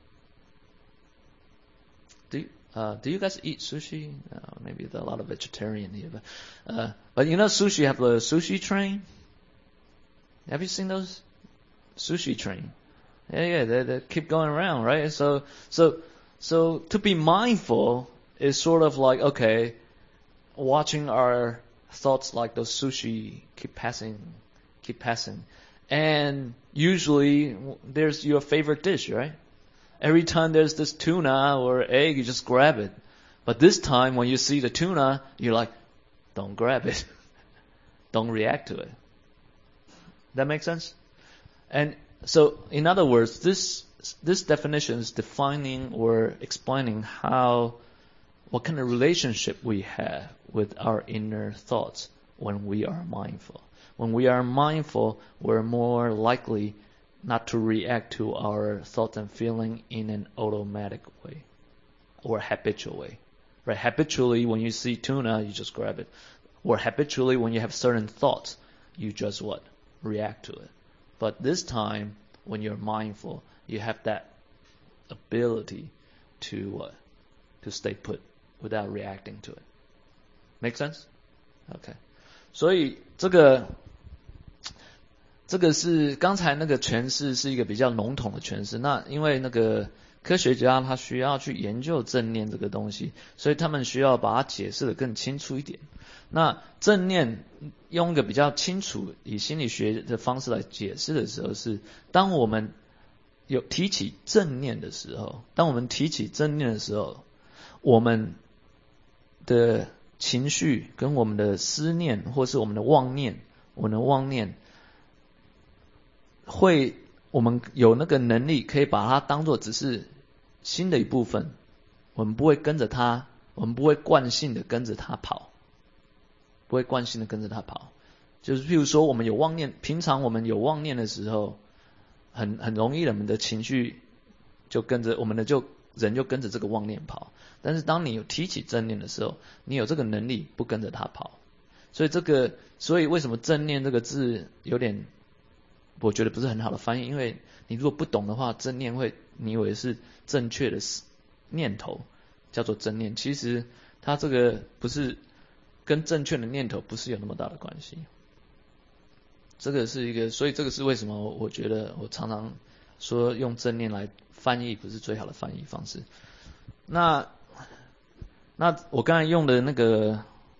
do you, uh, do you guys eat sushi? Uh, maybe there's a lot of vegetarian here, but uh, but you know sushi have the sushi train. Have you seen those sushi train? Yeah, yeah, they, they keep going around, right? So so so to be mindful is sort of like, okay, watching our thoughts like those sushi keep passing, keep passing. And usually there's your favorite dish, right? Every time there's this tuna or egg, you just grab it. But this time when you see the tuna, you're like, don't grab it. Don't react to it. That makes sense? And so, in other words, this this definition is defining or explaining how, what kind of relationship we have with our inner thoughts when we are mindful. When we are mindful, we're more likely not to react to our thoughts and feeling in an automatic way or habitual way. Right? Habitually, when you see tuna, you just grab it. Or habitually, when you have certain thoughts, you just what? React to it. But this time, when you're mindful, you have that ability to what? To stay put without reacting to it. Make sense? Okay. 所以这个这个是刚才那个诠释是一个比较笼统的诠释。那因为那个科学家他需要去研究正念这个东西，所以他们需要把它解释得更清楚一点。那正念用一个比较清楚以心理学的方式来解释的时候是，当我们有提起正念的时候，当我们提起正念的时候，我们的情绪跟我们的思念或是我们的妄念，我们的妄念会，我们有那个能力可以把它当作只是心的一部分，我们不会跟着它，我们不会惯性的跟着它跑，不会惯性的跟着它跑。就是譬如说我们有妄念，平常我们有妄念的时候，很很容易我们的情绪就跟着我们的就人就跟着这个妄念跑。但是当你有提起正念的时候，你有这个能力不跟着它跑。所以这个，所以为什么正念这个字有点，我觉得不是很好的翻译，因为你如果不懂的话，正念会你以为是正确的念头， 叫做正念，其实它这个不是跟正确的念头不是有那么大的关系。这个是一个，所以这个是为什么我觉得我常常说用正念来翻译不是最好的翻译方式。那那我刚才用的那个，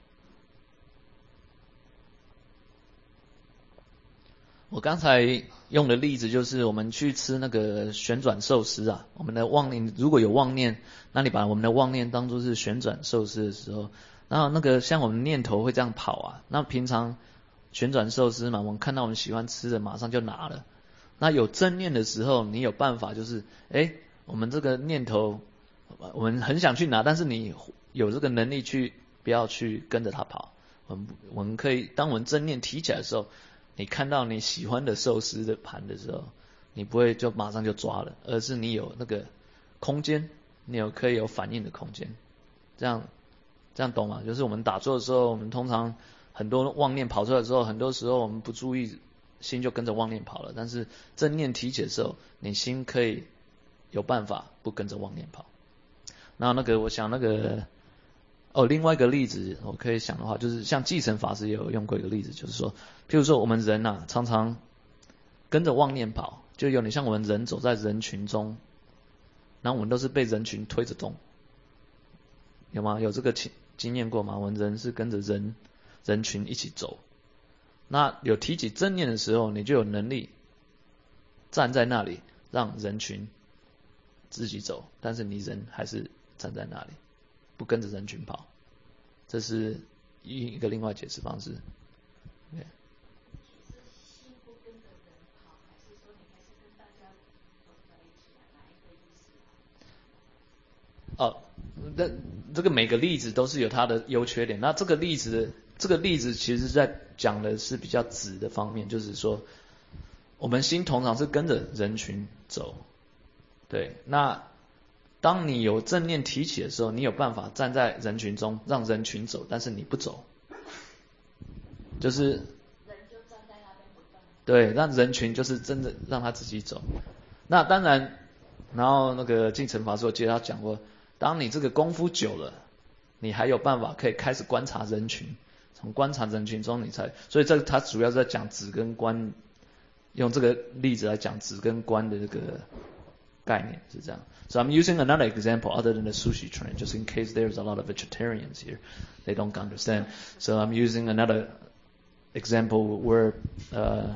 我刚才用的例子就是我们去吃那个旋转寿司啊，我们的妄念如果有妄念，那你把我们的妄念当作是旋转寿司的时候，然后那个像我们念头会这样跑啊，那平常旋转寿司嘛，我们看到我们喜欢吃的马上就拿了。那有正念的时候，你有办法就是，哎，我们这个念头，我们很想去拿，但是你有这个能力去不要去跟着它跑。我们我们可以，当我们正念提起来的时候，你看到你喜欢的寿司的盘的时候，你不会就马上就抓了，而是你有那个空间，你有可以有反应的空间。这样这样懂吗？就是我们打坐的时候，我们通常很多妄念跑出来之后，很多时候我们不注意，心就跟着妄念跑了。但是正念提起的时候，你心可以有办法不跟着妄念跑。那那个我想那个哦，另外一个例子我可以想的话，就是像继承法师也有用过一个例子，就是说，譬如说我们人啊，常常跟着妄念跑，就有点像我们人走在人群中，然后我们都是被人群推着动，有吗？有这个经经验过吗？我们人是跟着人人群一起走。那有提起正念的时候，你就有能力站在那里，让人群自己走，但是你人还是站在那里，不跟着人群跑。这是一个另外解释方式。对。 心不跟着人跑，还是说你还是跟大家走在一起啊？哪一个意思啊？ 哦，那这个每个例子都是有它的优缺点。那这个例子，这个例子其实在讲的是比较直的方面，就是说，我们心通常是跟着人群走，对。那当你有正念提起的时候，你有办法站在人群中，让人群走，但是你不走，就是人就站在那边不动。 对，让人群就是真的让他自己走。那当然，然后那个净尘法师我记得他讲过，当你这个功夫久了，你还有办法可以开始观察人群，从观察人群中你才，所以这他主要是在讲止跟观，用这个例子来讲止跟观的这个概念是这样。So I'm using another example other than the sushi train, just in case there's a lot of vegetarians here, they don't understand. So I'm using another example where uh,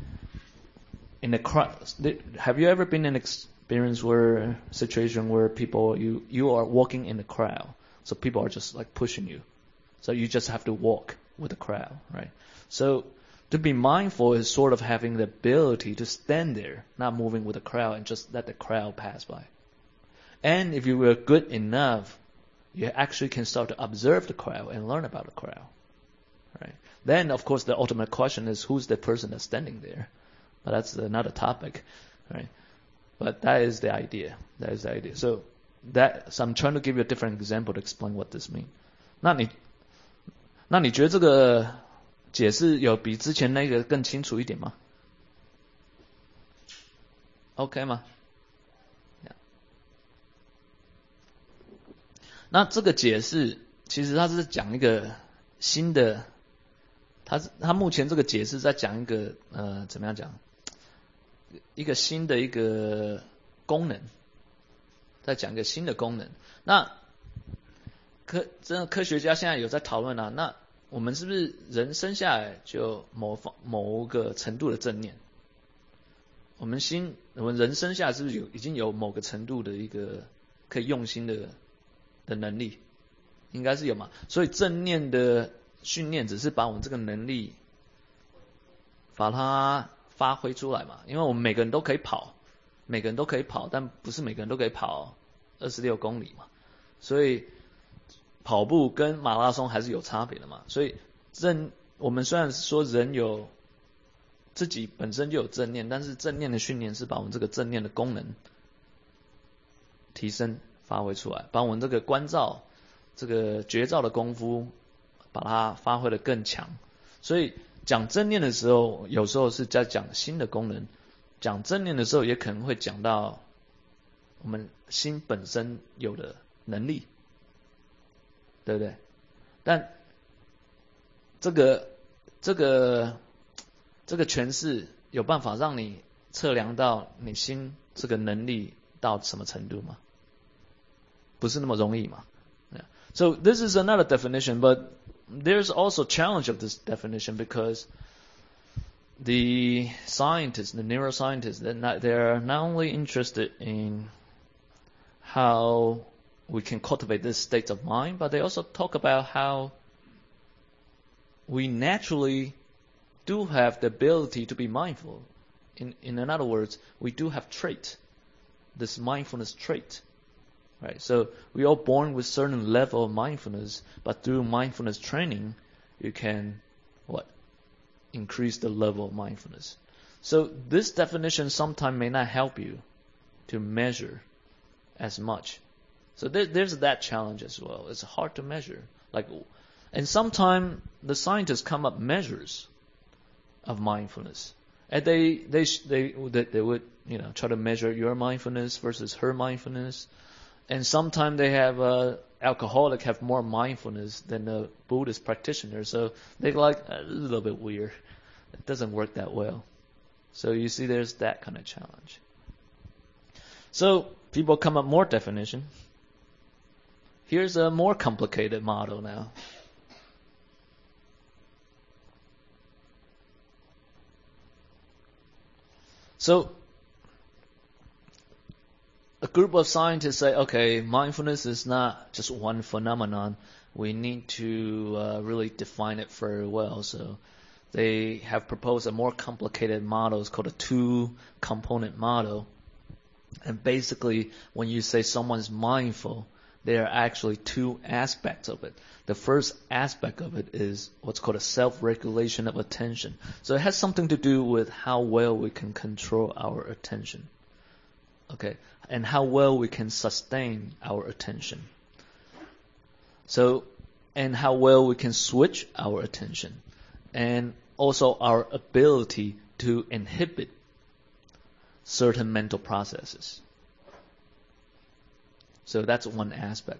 in a crowd, have you ever been in an experience where situation where people you you are walking in the crowd, so people are just like pushing you, so you just have to walk with the crowd, right? So to be mindful is sort of having the ability to stand there, not moving with the crowd, and just let the crowd pass by. And if you were good enough, you actually can start to observe the crowd and learn about the crowd, right? Then, of course, the ultimate question is who's the person that's standing there. But that's another topic, right? But that is the idea. That is the idea. So that, so I'm trying to give you a different example to explain what this means. 那你，那你觉得这个解释有比之前那个更清楚一点吗 ？OK 吗？那这个解释其实它是讲一个新的，它它目前这个解释在讲一个呃怎么样讲，一个新的一个功能，在讲一个新的功能。那科真的科学家现在有在讨论啊，那我们是不是人生下来就某方某个程度的正念？我们心我们人生下来是不是有已经有某个程度的一个可以用心的的能力？应该是有嘛。所以正念的训练只是把我们这个能力把它发挥出来嘛。因为我们每个人都可以跑，每个人都可以跑，但不是每个人都可以跑二十六公里嘛。所以跑步跟马拉松还是有差别的嘛。所以正我们虽然说人有自己本身就有正念，但是正念的训练是把我们这个正念的功能提升发挥出来，把我们这个观照这个觉照的功夫把它发挥得更强。所以讲正念的时候有时候是在讲心的功能，讲正念的时候也可能会讲到我们心本身有的能力， 对不对？但这个这个这个诠释有办法让你测量到你心这个能力到什么程度吗？不是那么容易嘛。Yeah. So this is another definition, but there's also challenge of this definition because the scientists, the neuroscientists, they're not, they're not only interested in how we can cultivate this state of mind, but they also talk about how we naturally do have the ability to be mindful. In, in other words, we do have trait, this mindfulness trait. Right? So we are born with certain level of mindfulness, but through mindfulness training, you can what? Increase the level of mindfulness. So this definition sometimes may not help you to measure as much. So there, there's that challenge as well. It's hard to measure. Like, and sometimes the scientists come up measures of mindfulness, and they they they they, they would you know try to measure your mindfulness versus her mindfulness. And sometimes they have uh, alcoholic have more mindfulness than a Buddhist practitioner, so they're like a little bit weird. It doesn't work that well. So you see, there's that kind of challenge. So people come up more definition. Here's a more complicated model now. So a group of scientists say, okay, mindfulness is not just one phenomenon. We need to uh, really define it very well. So they have proposed a more complicated model. It's called a two-component model. And basically, when you say someone's mindful, there are actually two aspects of it. The first aspect of it is what's called a self-regulation of attention. So it has something to do with how well we can control our attention. Okay, and how well we can sustain our attention. So, and how well we can switch our attention. And also our ability to inhibit certain mental processes. So that's one aspect.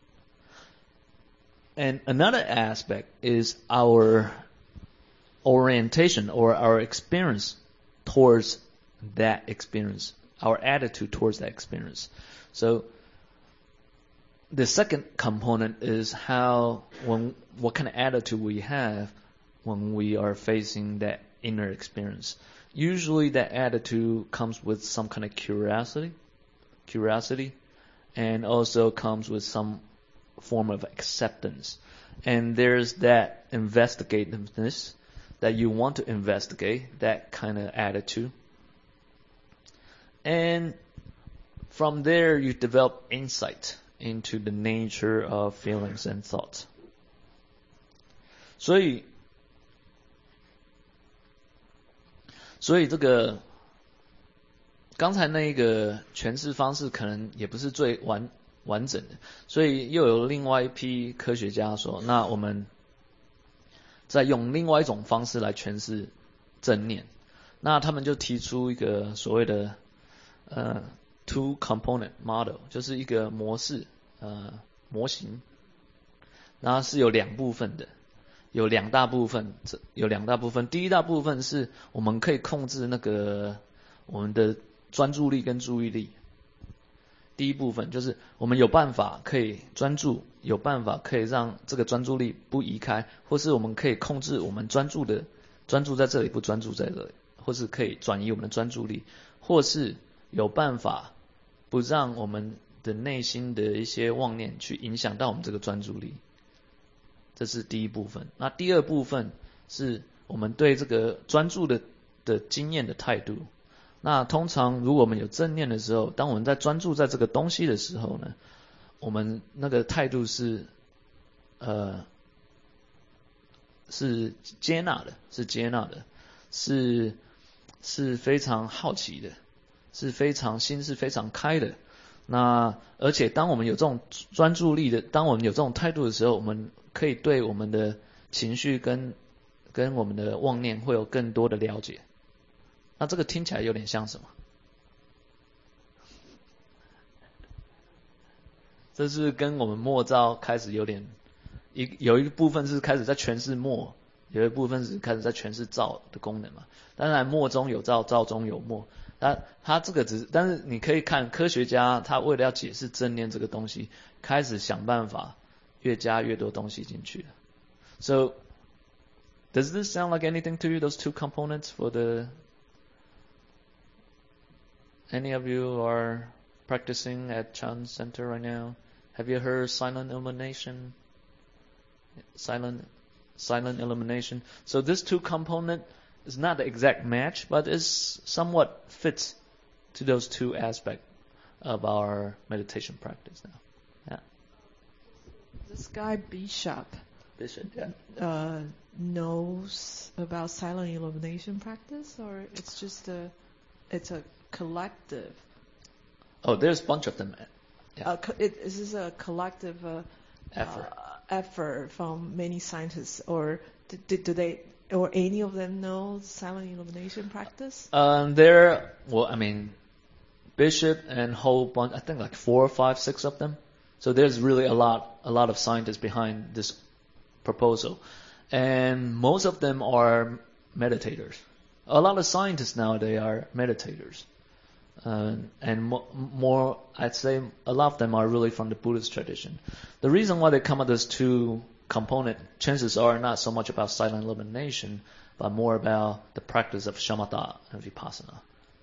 And another aspect is our orientation or our experience towards that experience, our attitude towards that experience. So the second component is how, when, what kind of attitude we have when we are facing that inner experience. Usually that attitude comes with some kind of curiosity, curiosity, and also comes with some form of acceptance. And there's that investigativeness that you want to investigate, that kind of attitude. And from there you develop insight into the nature of feelings and thoughts. 所以所以这个刚才那个诠释方式可能也不是最完完整的，所以又有另外一批科学家说，那我们再用另外一种方式来诠释正念。那他们就提出一个所谓的呃 two component model， 就是一个模式呃模型，然后是有两部分的。有两大部分，有两大部分。第一大部分是我们可以控制那个我们的专注力跟注意力。第一部分就是我们有办法可以专注，有办法可以让这个专注力不移开，或是我们可以控制我们专注的专注在这里，不专注在这里，或是可以转移我们的专注力，或是有办法不让我们的内心的一些妄念去影响到我们这个专注力。这是第一部分。那第二部分是我们对这个专注的的经验的态度。那通常如果我们有正念的时候，当我们在专注在这个东西的时候呢，我们那个态度是呃是接纳的，是接纳的，是是非常好奇的，是非常心是非常开的。那而且当我们有这种专注力的，当我们有这种态度的时候，我们可以对我们的情绪跟跟我们的妄念会有更多的了解。那这个听起来有点像什么？这是跟我们默照开始有点一有一部分是开始在诠释默，有一部分是开始在诠释造的功能嘛。当然默中有造，造中有默。他他这个只是，但是你可以看科学家他为了要解释正念这个东西，开始想办法越加越多东西进去了。So does this sound like anything to you? Those two components for the any of you are practicing at Chan Center right now? Have you heard silent illumination? Silent silent illumination. So this two component is not the exact match, but is somewhat fits to those two aspects of our meditation practice now. Yeah. This guy Bishop Bishop, yeah. uh, knows about silent illumination practice, or it's just a it's a collective. Oh, there's a bunch of them. Yeah. Uh, co- it, is this a collective uh, Effort. uh, effort from many scientists, or do, do, do they, or any of them know silent illumination practice? Um, there, well, I mean, Bishop and whole bunch, I think like four or five, six of them. So there's really a lot, a lot of scientists behind this proposal. And most of them are meditators. A lot of scientists nowadays are meditators. Uh, and mo- more, I'd say a lot of them are really from the Buddhist tradition. The reason why they come up with those two component, chances are not so much about silent illumination, but more about the practice of shamatha and vipassana.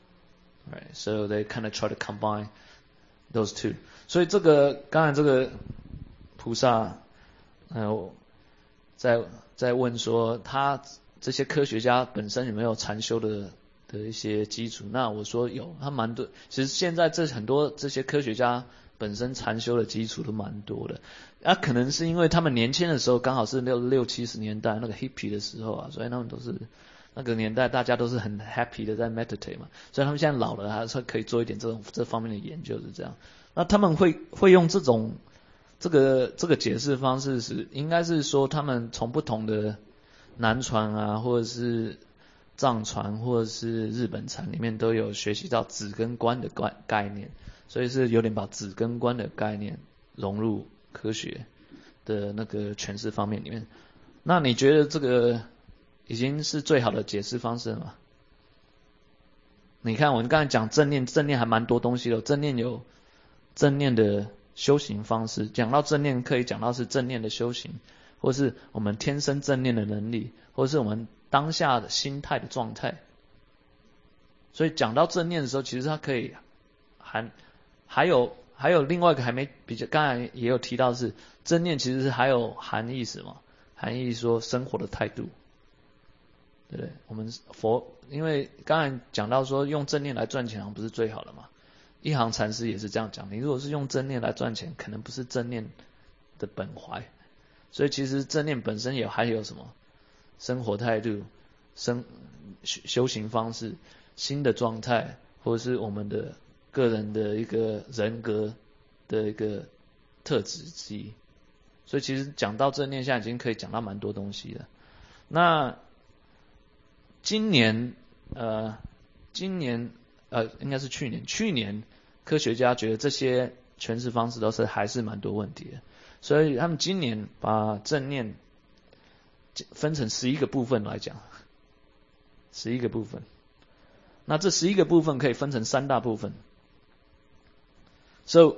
Right, so they kind of try to combine those two. 所以这个刚才这个菩萨，呃，在在问说他这些科学家本身有没有禅修的的一些基础？那我说有，他蛮多。其实现在这很多这些科学家本身禅修的基础都蛮多的。那、啊、可能是因为他们年轻的时候刚好是六六七十年代那个 hippie 的时候啊，所以他们都是那个年代大家都是很 happy 的在 meditate 嘛，所以他们现在老了还是可以做一点这种这方面的研究，是这样。那他们会会用这种这个这个解释方式是，应该是说他们从不同的南传啊，或者是藏传或者是日本禅里面都有学习到止跟观的概概念，所以是有点把止跟观的概念融入科学的那个诠释方面里面。那你觉得这个已经是最好的解释方式了吗？你看我们刚才讲正念，正念还蛮多东西的，正念有正念的修行方式，讲到正念可以讲到是正念的修行，或是我们天生正念的能力，或是我们当下的心态的状态。所以讲到正念的时候，其实它可以含还有还有另外一个还没比较，刚才也有提到是正念其实是还有含义什么？含义说生活的态度，对不对？我们佛因为刚才讲到说用正念来赚钱好像不是最好的嘛，一行禅师也是这样讲，你如果是用正念来赚钱，可能不是正念的本怀。所以其实正念本身也还有什么生活态度、生修行方式、新的状态，或者是我们的个人的一个人格的一个特质之一。所以其实讲到正念，现在已经可以讲到蛮多东西了。那今年呃，今年呃，应该是去年，去年科学家觉得这些诠释方式都是还是蛮多问题的。所以他们今年把正念分成十一个部分来讲，十一个部分。那这十一个部分可以分成三大部分。So,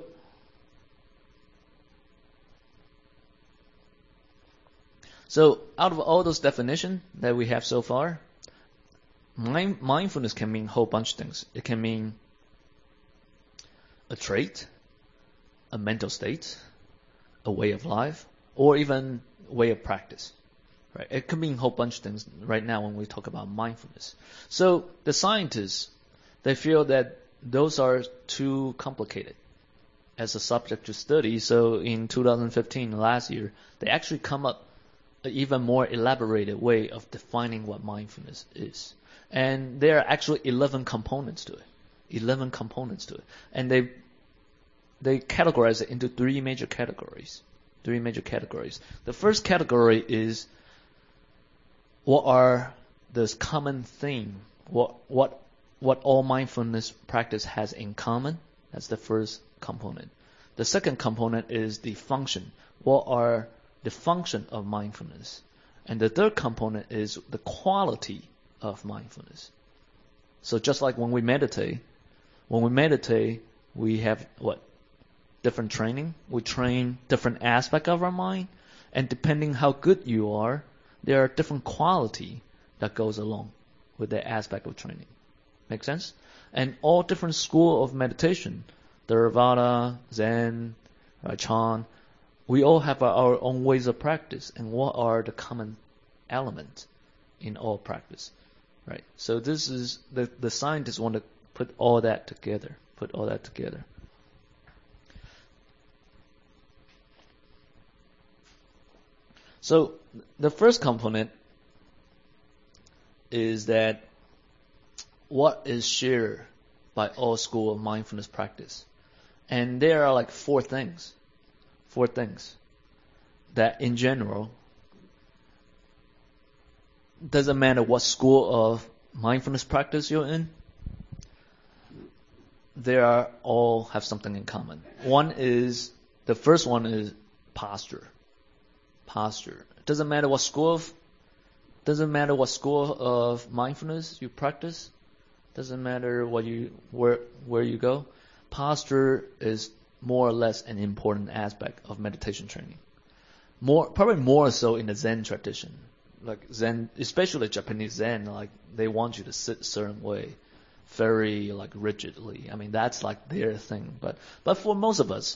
so out of all those definitions that we have so far, mind, mindfulness can mean a whole bunch of things. It can mean a trait, a mental state, a way of life, or even way of practice. Right? It can mean a whole bunch of things right now when we talk about mindfulness. So the scientists, they feel that those are too complicated as a subject to study. So in two thousand fifteen, last year, they actually come up an even more elaborated way of defining what mindfulness is. And there are actually eleven components to it. eleven components to it. And they They categorize it into three major categories. Three major categories. The first category is what are the common theme? What what what all mindfulness practice has in common? That's the first component. The second component is the function. What are the function of mindfulness. And the third component is the quality of mindfulness. So just like when we meditate, when we meditate, we have what? Different training. We train different aspects of our mind. And depending how good you are, there are different quality that goes along with the aspect of training. Make sense? And all different school of meditation, Theravada, Zen, uh, Chan, we all have our own ways of practice. And what are the common elements in all practice? Right? So this is, the, the scientists want to put all that together. Put all that together. So the first component is that what is shared by all school of mindfulness practice. And there are like four things. Four things that in general, doesn't matter what school of mindfulness practice you're in, they are all have something in common. One is, the first one is posture. Posture. It doesn't matter what school of, doesn't matter what school of mindfulness you practice. Doesn't matter what you where where you go. Posture is more or less an important aspect of meditation training. More probably more so in the Zen tradition. Like Zen, especially Japanese Zen, like they want you to sit a certain way, very like rigidly. I mean that's like their thing. But but for most of us,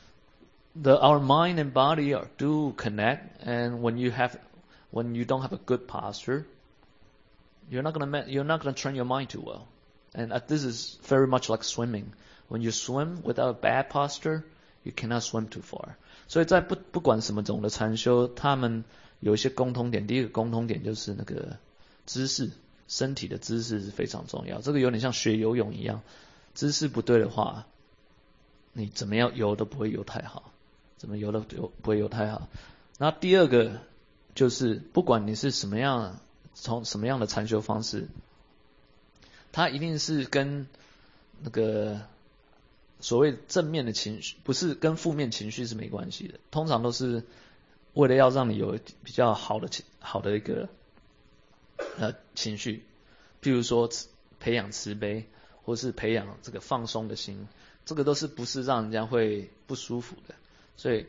the our mind and body are, do connect, and when you have when you don't have a good posture, you're not gonna you're not gonna train your mind too well. And uh, this is very much like swimming. When you swim without bad posture, you cannot swim too far. 所以在不不管什么种的禅修，他们有一些共通点。第一个共通点就是那个姿势，身体的姿势是非常重要。这个有点像学游泳一样，姿势不对的话，你怎么样游都不会游太好，怎么游都不会游太好。那第二个就是不管你是什么样，从什么样的禅修方式，它一定是跟那个所谓正面的情绪，不是跟负面情绪是没关系的。通常都是为了要让你有比较好的好的一个呃情绪，譬如说培养慈悲，或是培养这个放松的心，这个都是不是让人家会不舒服的。所以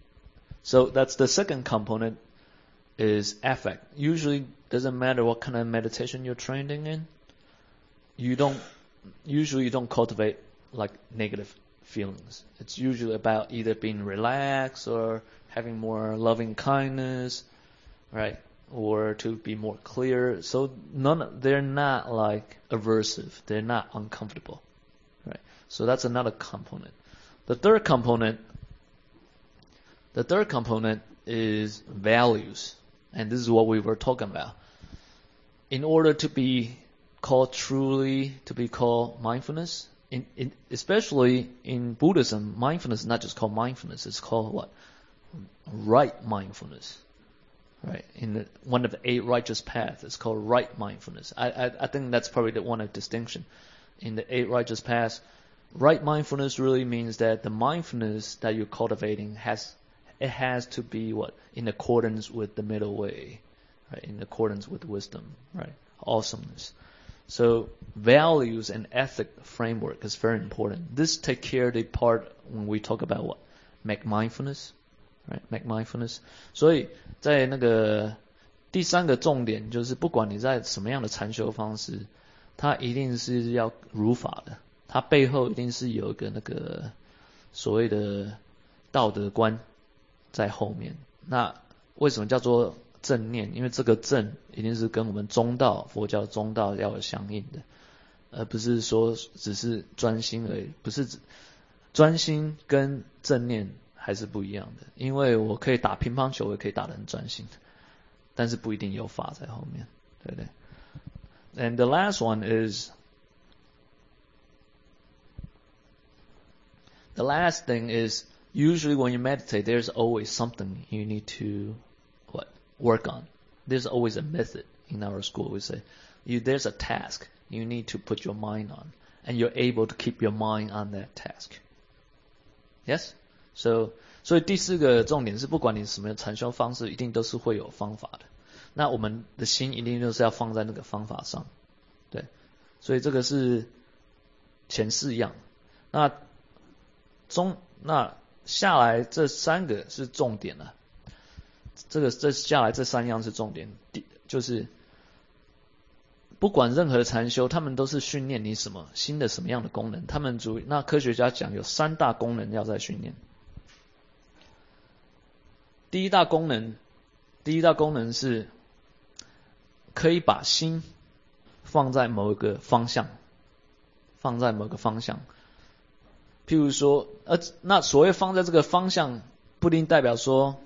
So that's the second component is affect. Usually doesn't matter what kind of meditation you're trained in, you don't usually you don't cultivate like negative feelings. It's usually about either being relaxed or having more loving kindness, right? Or to be more clear. So none they're not like aversive. They're not uncomfortable, right? So that's another component. The third component The third component is values. And this is what we were talking about. In order to be called truly, to be called mindfulness, in, in, especially in Buddhism, mindfulness is not just called mindfulness, it's called what? Right mindfulness. Right? In the, one of the eight righteous paths, it's called right mindfulness. I, I, I think that's probably the one of distinction. In the eight righteous paths, right mindfulness really means that the mindfulness that you're cultivating has It has to be what? In accordance with the middle way, right? In accordance with wisdom, right? Awesomeness. So values and ethic framework is very important. This take care of the part when we talk about what? Make mindfulness, right? Make mindfulness. 所以在那个第三个重点就是，不管你在什么样的禅修方式，它一定是要如法的，它背后一定是有一个那个所谓的道德观在后面。那为什么叫做正念？因为这个正一定是跟我们中道，佛教中道要有相应的，而不是说只是专心而已。不是专心跟正念还是不一样的。因为我可以打乒乓球，我也可以打得很专心，但是不一定有法在后面，对不对？ And the last one is the last thing is usually when you meditate, there's always something you need to what work on. There's always a method in our school. We say you, there's a task you need to put your mind on, and you're able to keep your mind on that task. Yes? So 所以第四个重点是，不管你什么禅修方式，一定都是会有方法的。那我们的心一定就是要放在那个方法上，对。所以这个是前四样。那中那下来这三个是重点了。这个这下来这三样是重点，第就是不管任何的禅修，他们都是训练你什么新的什么样的功能。他们主那科学家讲有三大功能要在训练。第一大功能，第一大功能是可以把心放在某一个方向，放在某个方向。譬如说，呃，那所谓放在这个方向，不一定代表说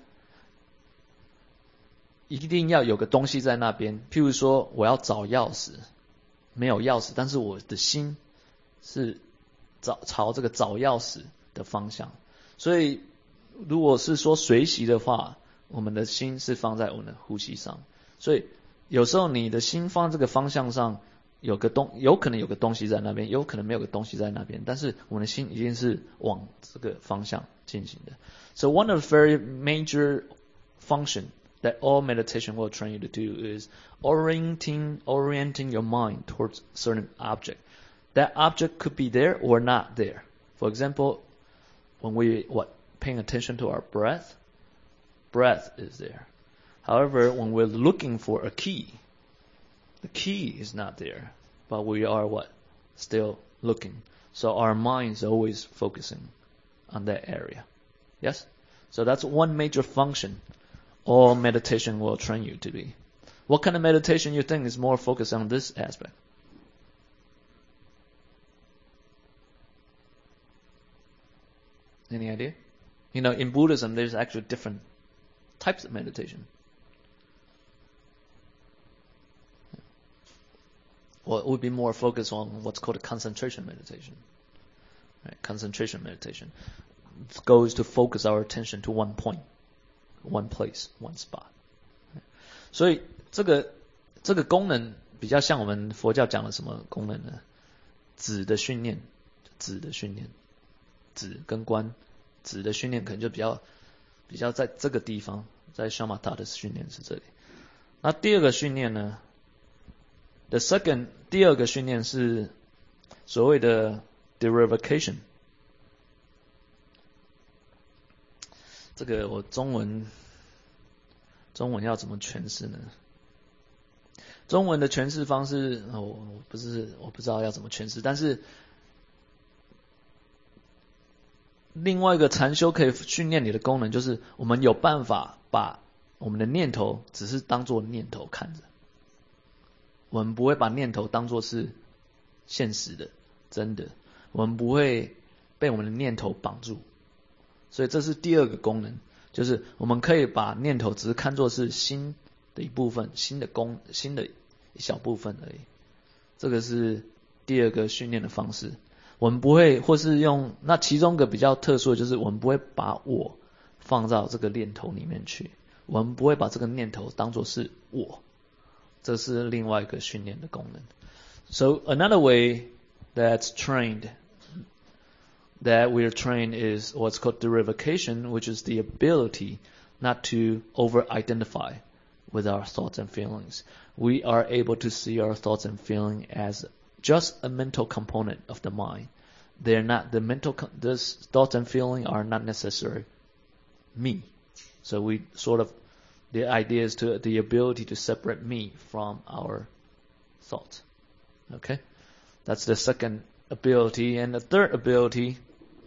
一定要有个东西在那边。譬如说，我要找钥匙，没有钥匙，但是我的心是找朝这个找钥匙的方向。所以，如果是说随习的话，我们的心是放在我们的呼吸上。所以，有时候你的心放这个方向上，有个东，有可能有个东西在那边，有可能没有个东西在那边，但是我们的心一定是往这个方向进行的。So one of the very major function that all meditation will train you to do is orienting orienting your mind towards a certain object. That object could be there or not there. For example, when we what paying attention to our breath, breath is there. However, when we're looking for a key, the key is not there, but we are what? Still looking. So our mind is always focusing on that area. Yes? So that's one major function all meditation will train you to be. What kind of meditation you think is more focused on this aspect? Any idea? You know, in Buddhism, there's actually different types of meditation. Well, it would be more focused on what's called a concentration meditation. Right? Concentration meditation. The goal is to focus our attention to one point, one place, one spot. 所以这个这个功能比较像我们佛教讲的什么功能呢？止的训练，止的训练，止跟观，止的训练可能就比较比较在这个地方，在 shamatha 的训练是这里。那第二个训练呢 ？The second 第二个训练是所谓的 derivation。这个我中文中文要怎么诠释呢？中文的诠释方式，我我不是我不知道要怎么诠释，但是另外一个禅修可以训练你的功能，就是我们有办法把我们的念头只是当作念头看着，我们不会把念头当作是现实的、真的，我们不会被我们的念头绑住。所以这是第二个功能，就是我们可以把念头只是看作是心的一部分，心的功，心的一小部分而已。这个是第二个训练的方式。我们不会，或是用那其中一个比较特殊的就是，我们不会把我放到这个念头里面去，我们不会把这个念头当作是我。这是另外一个训练的功能。So another way that's trained. That we are trained is what's called derivation, which is the ability not to over-identify with our thoughts and feelings. We are able to see our thoughts and feelings as just a mental component of the mind. They're not the mental. This thoughts and feelings are not necessarily me. So we sort of the idea is to the ability to separate me from our thoughts. Okay, that's the second ability, and the third ability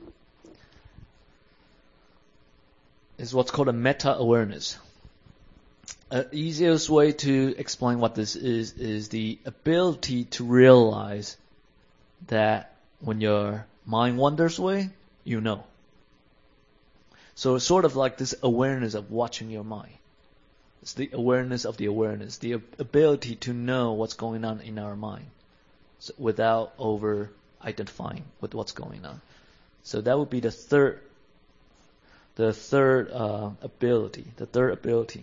is what's called a meta-awareness. An easiest way to explain what this is is the ability to realize that when your mind wanders away, you know. So it's sort of like this awareness of watching your mind. It's the awareness of the awareness, the ability to know what's going on in our mind so without over-identifying with what's going on. So that would be the third The third uh, ability, the third ability.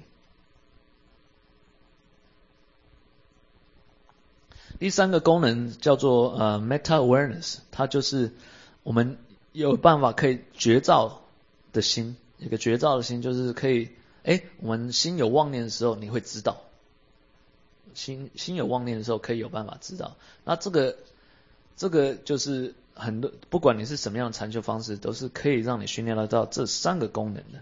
第三个功能叫做呃 meta awareness， 它就是我们有办法可以觉照的心，有个觉照的心，就是可以，哎，我们心有妄念的时候，你会知道。心心有妄念的时候，可以有办法知道。那这个这个就是很多，不管你是什么样的禅修方式，都是可以让你训练得到这三个功能的。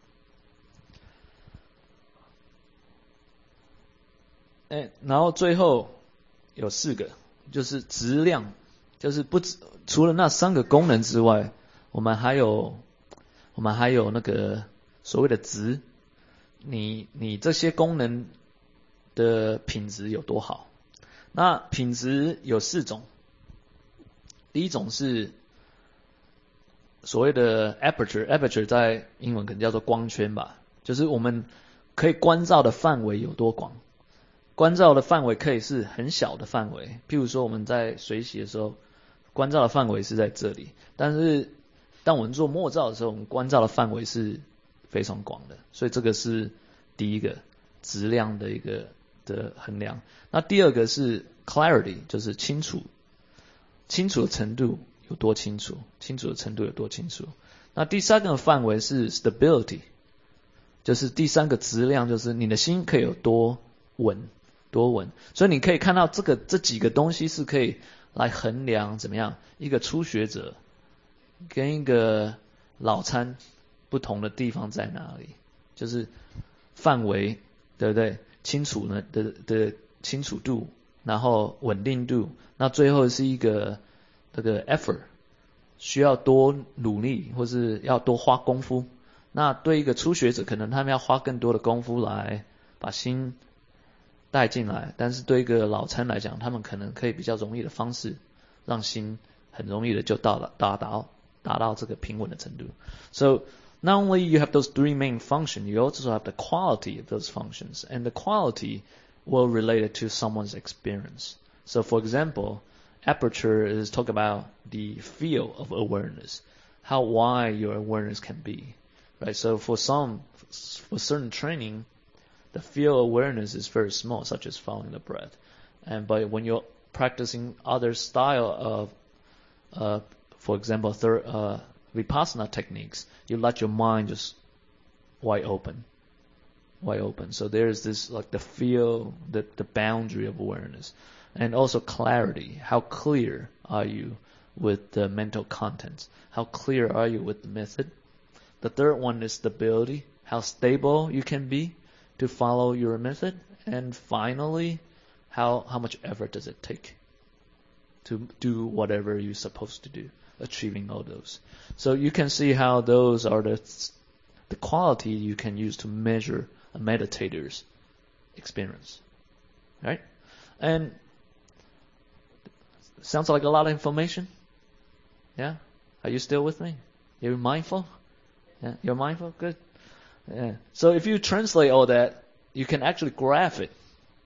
哎，然后最后有四个，就是质量，就是不止除了那三个功能之外，我们还有我们还有那个所谓的质，你你这些功能的品质有多好？那品质有四种，第一种是所谓的 aperture，aperture 在英文可能叫做光圈吧，就是我们可以观照的范围有多广。观照的范围可以是很小的范围，譬如说我们在水洗的时候，观照的范围是在这里，但是当我们做默照的时候，我们观照的范围是非常广的，所以这个是第一个质量的一个的衡量。那第二个是 clarity， 就是清楚，清楚的程度有多清楚，清楚的程度有多清楚。那第三个范围是 stability， 就是第三个质量，就是你的心可以有多稳。多稳，所以你可以看到这个这几个东西是可以来衡量怎么样一个初学者跟一个老参不同的地方在哪里，就是范围，对不对？清楚呢的的清楚度，然后稳定度，那最后是一个这个 effort， 需要多努力或是要多花功夫。那对一个初学者，可能他们要花更多的功夫来把心带进来，但是对一个老参来讲，他们可能可以比较容易的方式，让心很容易的就到了达到达到这个平稳的程度。So not only you have those three main functions, you also have the quality of those functions, and the quality will relate it to someone's experience. So for example, aperture is talk about the field of awareness, how wide your awareness can be, right? So for some, for certain training, the field awareness is very small, such as following the breath. And but when you're practicing other style of, uh, for example, third, uh, vipassana techniques, you let your mind just wide open, wide open. So there's this like the field, the the boundary of awareness, and also clarity. How clear are you with the mental contents? How clear are you with the method? The third one is stability. How stable you can be to follow your method, and finally, how how much effort does it take to do whatever you're supposed to do, achieving all those. So you can see how those are the the quality you can use to measure a meditator's experience, right? And sounds like a lot of information. Yeah, are you still with me? You're mindful? Yeah, you're mindful. Good. Yeah. So if you translate all that, you can actually graph it.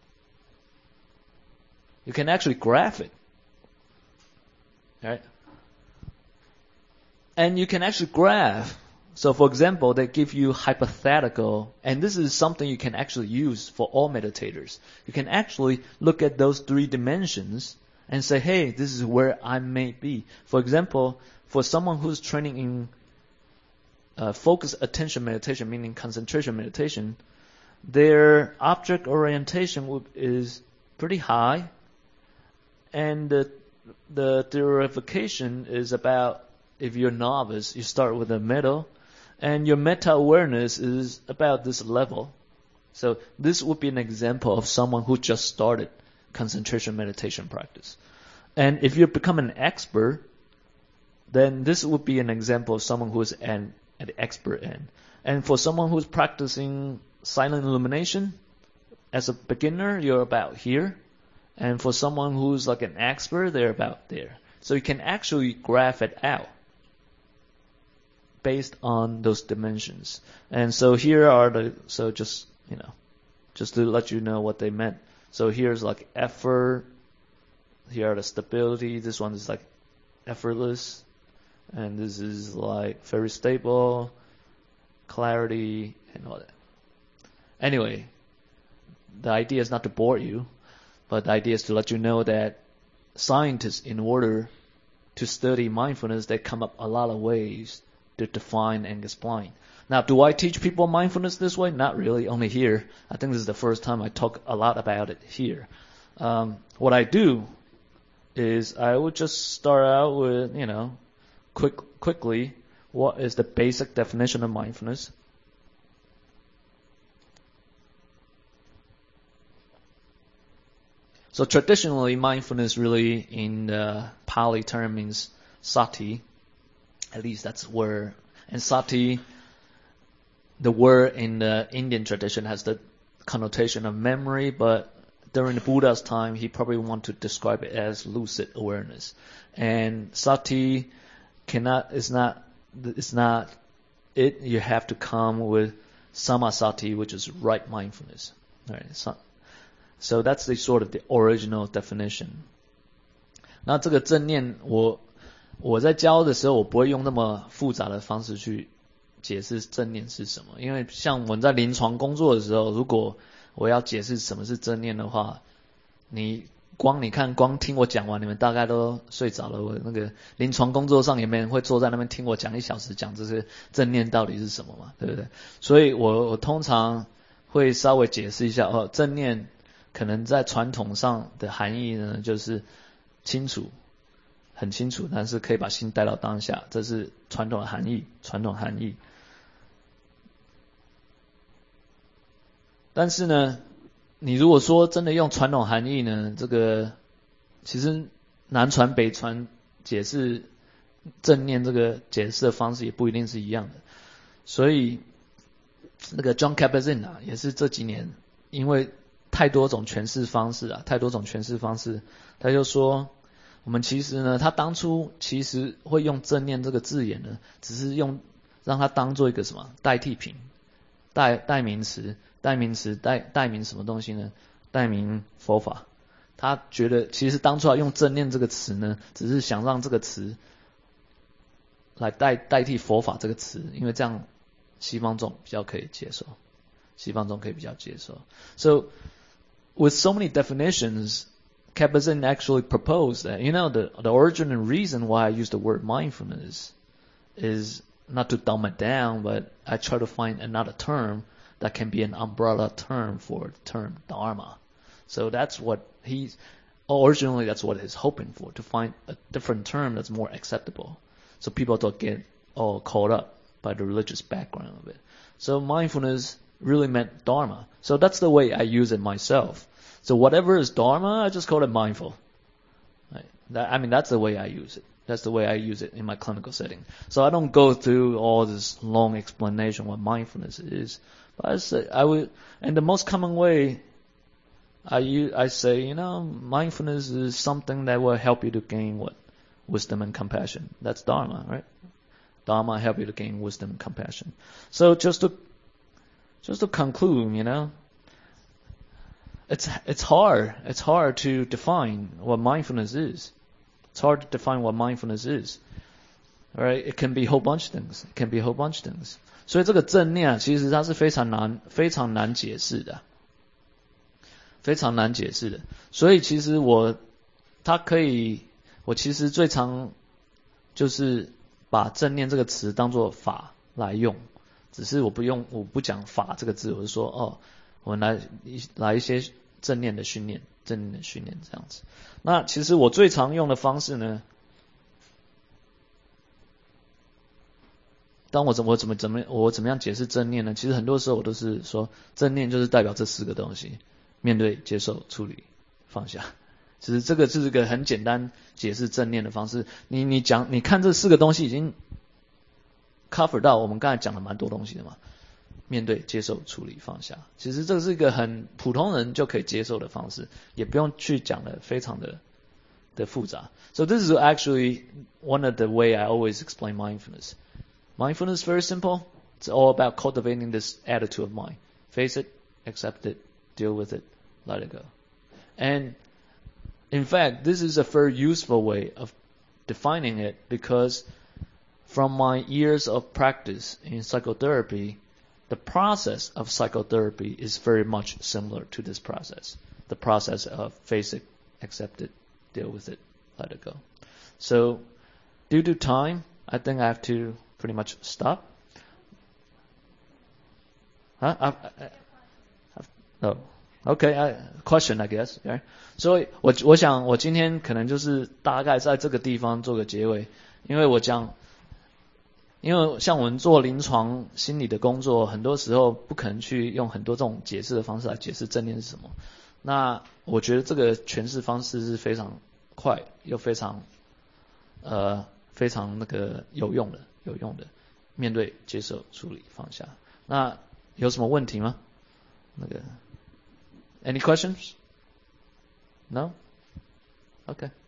You can actually graph it. Right? And you can actually graph. So for example, they give you hypothetical, and this is something you can actually use for all meditators. You can actually look at those three dimensions and say, hey, this is where I may be. For example, for someone who's training in Uh, focused attention meditation, meaning concentration meditation, their object orientation is pretty high, and the the purification is about, if you're novice, you start with the middle, and your meta awareness is about this level. So this would be an example of someone who just started concentration meditation practice. And if you become an expert, then this would be an example of someone who is an at the expert end. And for someone who's practicing silent illumination, as a beginner, you're about here. And for someone who's like an expert, they're about there. So you can actually graph it out based on those dimensions. And so here are the, so just, you know, just to let you know what they meant. So here's like effort. Here are the stability. This one is like effortless. And this is like very stable, clarity, and all that. Anyway, the idea is not to bore you, but the idea is to let you know that scientists, in order to study mindfulness, they come up a lot of ways to define and explain. Now, do I teach people mindfulness this way? Not really, only here. I think this is the first time I talk a lot about it here. Um, what I do is I would just start out with, you know, quick, quickly, what is the basic definition of mindfulness? So traditionally, mindfulness really in the Pali term means sati. At least that's where, and sati, the word in the Indian tradition has the connotation of memory, but during the Buddha's time, he probably want to describe it as lucid awareness. And sati cannot, is not, it's not it. You have to come with samasati, which is right mindfulness. Right. So, so that's the sort of the original definition. 那这个正念，我我在教的时候，我不会用那么复杂的方式去解释正念是什么，因为像我们在临床工作的时候，如果我要解释什么是正念的话，你光你看光听我讲完，你们大概都睡着了。我那个临床工作上，有没有人会坐在那边听我讲一小时，讲这些正念到底是什么嘛？对不对？所以我我通常会稍微解释一下哦，正念可能在传统上的含义呢，就是清楚。很清楚，但是可以把心带到当下，这是传统的含义，传统含义。但是呢，你如果说真的用传统含义呢，这个其实南传北传解释正念这个解释的方式也不一定是一样的。所以那个 Jon Kabat-Zinn 啊，也是这几年因为太多种诠释方式啊，太多种诠释方式，他就说。我们其实呢，他当初其实会用正念这个字眼呢，只是用让它当做一个什么代替品、代代名词、代名词、代代名什么东西呢？代名佛法。他觉得其实当初要用正念这个词呢，只是想让这个词来代代替佛法这个词，因为这样西方众比较可以接受，西方众可以比较接受。So with so many definitions. Kabat-Zinn actually proposed that, you know, the, the origin and reason why I use the word mindfulness is not to dumb it down, but I try to find another term that can be an umbrella term for the term Dharma. So that's what he's, originally that's what he's hoping for, to find a different term that's more acceptable. So people don't get all caught up by the religious background of it. So mindfulness really meant Dharma. So that's the way I use it myself. So whatever is Dharma, I just call it mindful. Right? That, I mean, that's the way I use it. That's the way I use it in my clinical setting. So I don't go through all this long explanation what mindfulness is. But I say, I would, and the most common way I use, I say, you know, mindfulness is something that will help you to gain what? Wisdom and compassion. That's Dharma, right? Dharma help you to gain wisdom and compassion. So just to, just to conclude, you know, It's it's hard. It's hard to define what mindfulness is. It's hard to define what mindfulness is. All right? It can be a whole bunch of things. It can be a whole bunch of things. 所以这个正念其实它是非常难、非常难解释的，非常难解释的。所以其实我，它可以，我其实最常就是把正念这个词当作法来用，只是我不用，我不讲法这个字，我是说哦。我们来来一些正念的训练，正念的训练这样子。那其实我最常用的方式呢，当我怎么怎么怎么我怎么样解释正念呢？其实很多时候我都是说，正念就是代表这四个东西：面对、接受、处理、放下。其实这个是一个很简单解释正念的方式。你你讲，你看这四个东西已经 cover 到我们刚才讲了蛮多东西的嘛。面对、接受、处理、放下，其实这是一个很普通人就可以接受的方式，也不用去讲的非常的的复杂。So this is actually one of the way I always explain mindfulness. Mindfulness is very simple. It's all about cultivating this attitude of mind. Face it, accept it, deal with it, let it go. And in fact, this is a very useful way of defining it because from my years of practice in psychotherapy, the process of psychotherapy is very much similar to this process. The process of face it, accept it, deal with it, let it go. So, due to time, I think I have to pretty much stop. Huh? I, I, I, no. Okay, I, question I guess. Right? 所以我我想我今天可能就是大概在这个地方做个结尾，因为我讲，因为像我们做临床心理的工作，很多时候不可能去用很多这种解释的方式来解释正念是什么。那我觉得这个诠释方式是非常快又非常呃非常那个有用的有用的，面对、接受、处理、放下。那有什么问题吗？那个 Any questions? No? Okay.